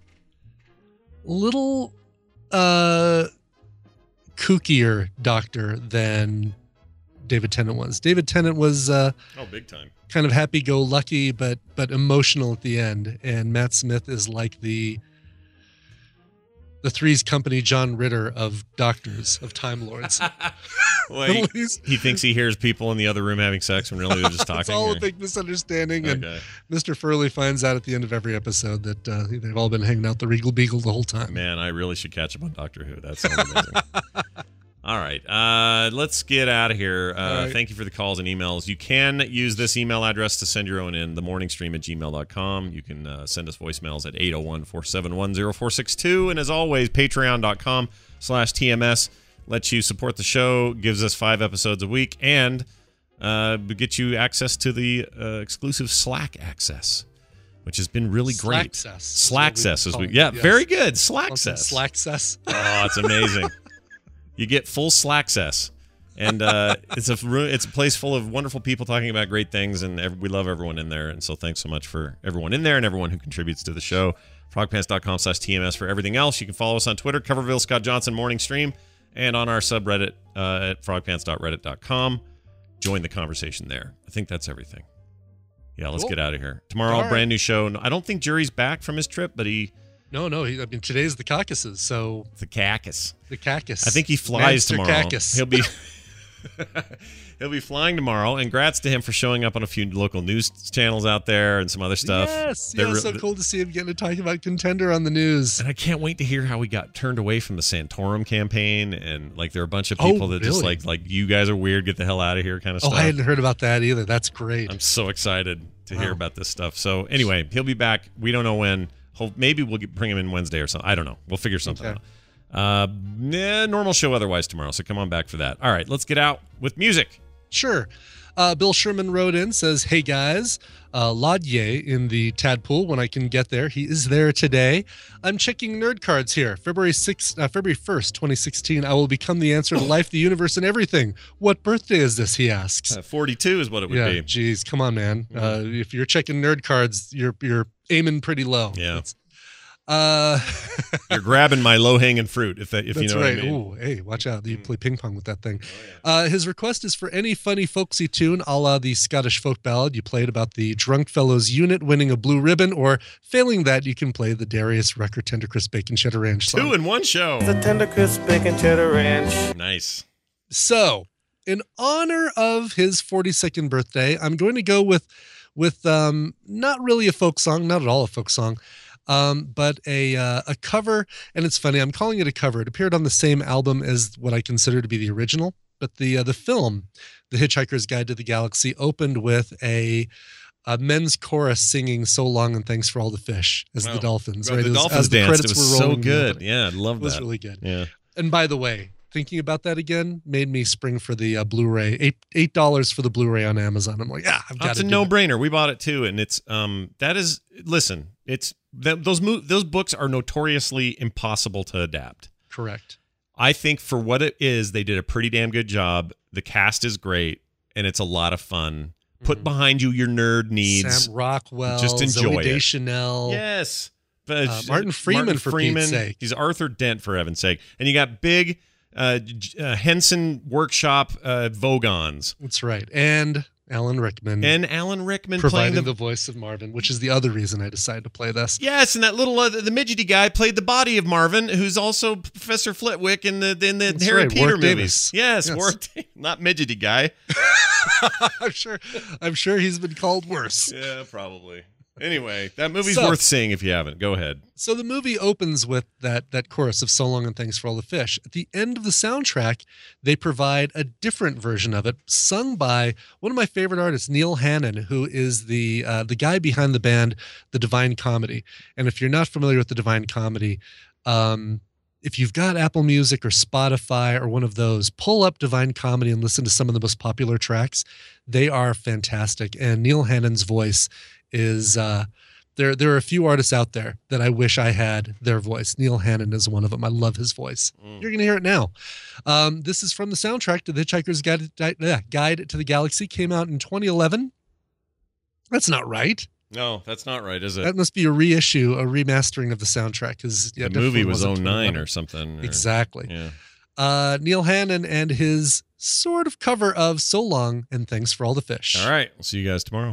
little kookier doctor than David Tennant was. David Tennant was big time. kind of happy-go-lucky, but emotional at the end. And Matt Smith is like the Three's Company John Ritter of doctors, of Time Lords. Well, he thinks he hears people in the other room having sex when really they're just talking. It's all or- a big misunderstanding. And Okay. Mr. Furley finds out at the end of every episode that they've all been hanging out the Regal Beagle the whole time. Man, I really should catch up on Doctor Who. That sounds amazing. All right. Let's get out of here. right. Thank you for the calls and emails. You can use this email address to send your own in, themorningstream@gmail.com. You can send us voicemails at 801-471-0462. And as always, patreon.com/TMS lets you support the show, gives us 5 episodes a week, and get you access to the exclusive Slack access, which has been really great. Slackcess is Yes. very good. Slackcess. Slackcess. Oh, it's amazing. You get full Slackcess, and it's a place full of wonderful people talking about great things, and we love everyone in there. And so thanks so much for everyone in there and everyone who contributes to the show. Frogpants.com/TMS for everything else. You can follow us on Twitter, Coverville Scott Johnson Morning Stream, and on our subreddit at frogpants.reddit.com. Join the conversation there. I think that's everything. Yeah, let's Cool. get out of here. Tomorrow, All right. brand new show. I don't think Jury's back from his trip, but No. Today's the Caucasus, so the caucus. the Caucus. I think he flies Manster tomorrow. Caucus. He'll be flying tomorrow, and grats to him for showing up on a few local news channels out there and some other stuff. Yes, They're so cool to see him getting to talk about Contender on the news. And I can't wait to hear how he got turned away from the Santorum campaign, and like there are a bunch of people that just really? like you guys are weird, get the hell out of here kind of Oh, stuff. I hadn't heard about that either. That's great. I'm so excited to hear Wow. about this stuff. So anyway, he'll be back. We don't know when. Maybe we'll bring him in Wednesday or something. I don't know. We'll figure something Okay. out. Normal show otherwise tomorrow, so come on back for that. All right, let's get out with music. Sure. Bill Sherman wrote in, says, "Hey guys, Ladye in the Tadpool when I can get there. He is there today. I'm checking nerd cards here. February 1st, 2016. I will become the answer to life, the universe, and everything. What birthday is this?" he asks. 42 is what it would be. Geez, come on, man. If you're checking nerd cards, you're aiming pretty low. Yeah. You're grabbing my low-hanging fruit, if you know what I mean. Ooh, hey, watch out. You play ping pong with that thing. His request is for any funny folksy tune, a la the Scottish folk ballad you played about the Drunk Fellows unit winning a blue ribbon, or failing that, you can play the Darius Rucker Tender Crisp Bacon Cheddar Ranch song. 2 in one show. The Tender Crisp Bacon Cheddar Ranch. Nice. So, in honor of his 42nd birthday, I'm going to go with not really a folk song, not at all a folk song, but a cover. And it's funny, I'm calling it a cover. It appeared on the same album as what I consider to be the original, but the film, The Hitchhiker's Guide to the Galaxy, opened with a men's chorus singing "So Long and Thanks for All the Fish" as the dolphins. Right? The dolphins as the danced. credits It was were so rolling good. Yeah, I love that. It was really good. Yeah. And by the way, thinking about that again made me spring for the Blu-ray. $8 for the Blu-ray on Amazon. I'm like, I've got It's to. a no-brainer. We bought it too, and it's those books are notoriously impossible to adapt. Correct. I think for what it is, they did a pretty damn good job. The cast is great, and it's a lot of fun. Put behind you your nerd needs. Sam Rockwell, just enjoy Zooey it. Deschanel. Yes. Martin Freeman, for Pete's sake. He's Arthur Dent, for heaven's sake. And you got big Henson Workshop Vogons. That's right. And Alan Rickman. Playing providing the voice of Marvin, which is the other reason I decided to play this. Yes, and that little the midgety guy played the body of Marvin, who's also Professor Flitwick in the Harry Peter Warwick movies. Davis. Yes. Warwick, not midgety guy. I'm sure he's been called worse. Yeah, probably. Anyway, that movie's worth seeing if you haven't. Go ahead. So the movie opens with that chorus of "So Long and Thanks for All the Fish." At the end of the soundtrack, they provide a different version of it, sung by one of my favorite artists, Neil Hannon, who is the guy behind the band The Divine Comedy. And if you're not familiar with The Divine Comedy, if you've got Apple Music or Spotify or one of those, pull up Divine Comedy and listen to some of the most popular tracks. They are fantastic. And Neil Hannon's voice is there are a few artists out there that I wish I had their voice. Neil Hannon is one of them. I love his voice. You're going to hear it now. This is from the soundtrack to The Hitchhiker's Guide to the Galaxy. Came out in 2011. That's not right. No, that's not right, is it? That must be a reissue, a remastering of the soundtrack. Because the movie was 2009 or something. Exactly. Yeah. Neil Hannon and his sort of cover of "So Long and Thanks for All the Fish." All right. We'll see you guys tomorrow.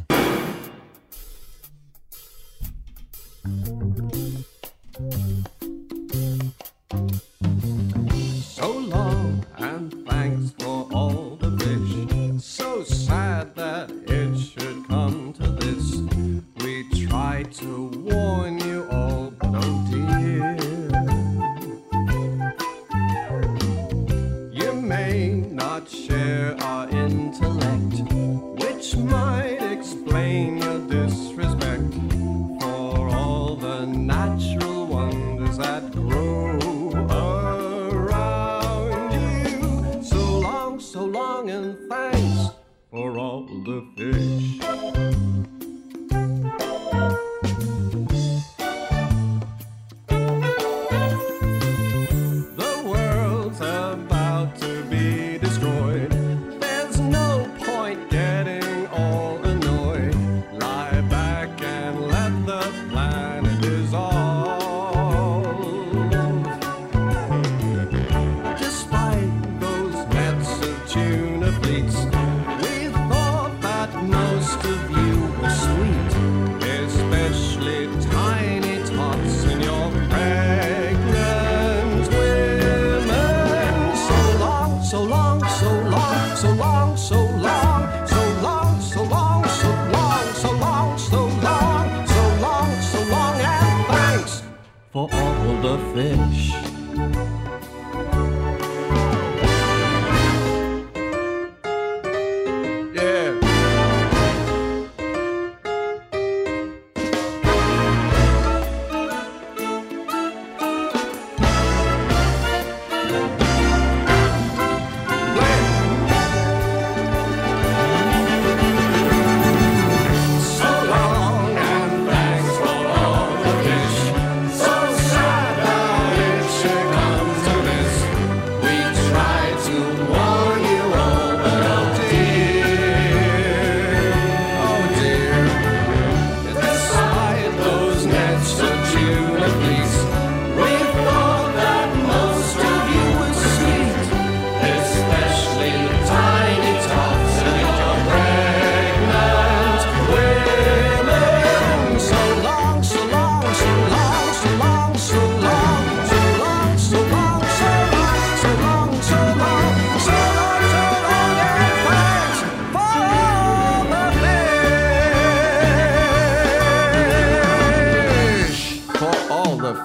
So long and thanks for all the fish. So sad that it should come to this. We tried to warn you all, but oh dear, you may not share our intellect, which might explain your disrespect for all the natural wonders that grow around you. So long and thanks for all the fish. The world's about to be destroyed. There's no point getting all annoyed. Lie back and let the planet dissolve. Despite those nets of tuna fleets, we thought that most of you were sweet, especially tiny tots in your pregnant women. So long, so long, so long, so long, so long, so long, so long, so long, so long, so long, so long, so long, and thanks for all the fish. Yeah.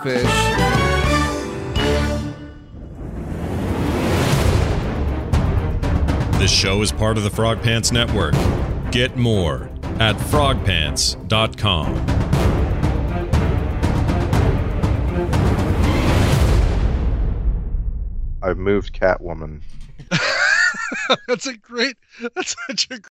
fish. This show is part of the Frog Pants Network. Get more at frogpants.com. I've moved Catwoman. That's such a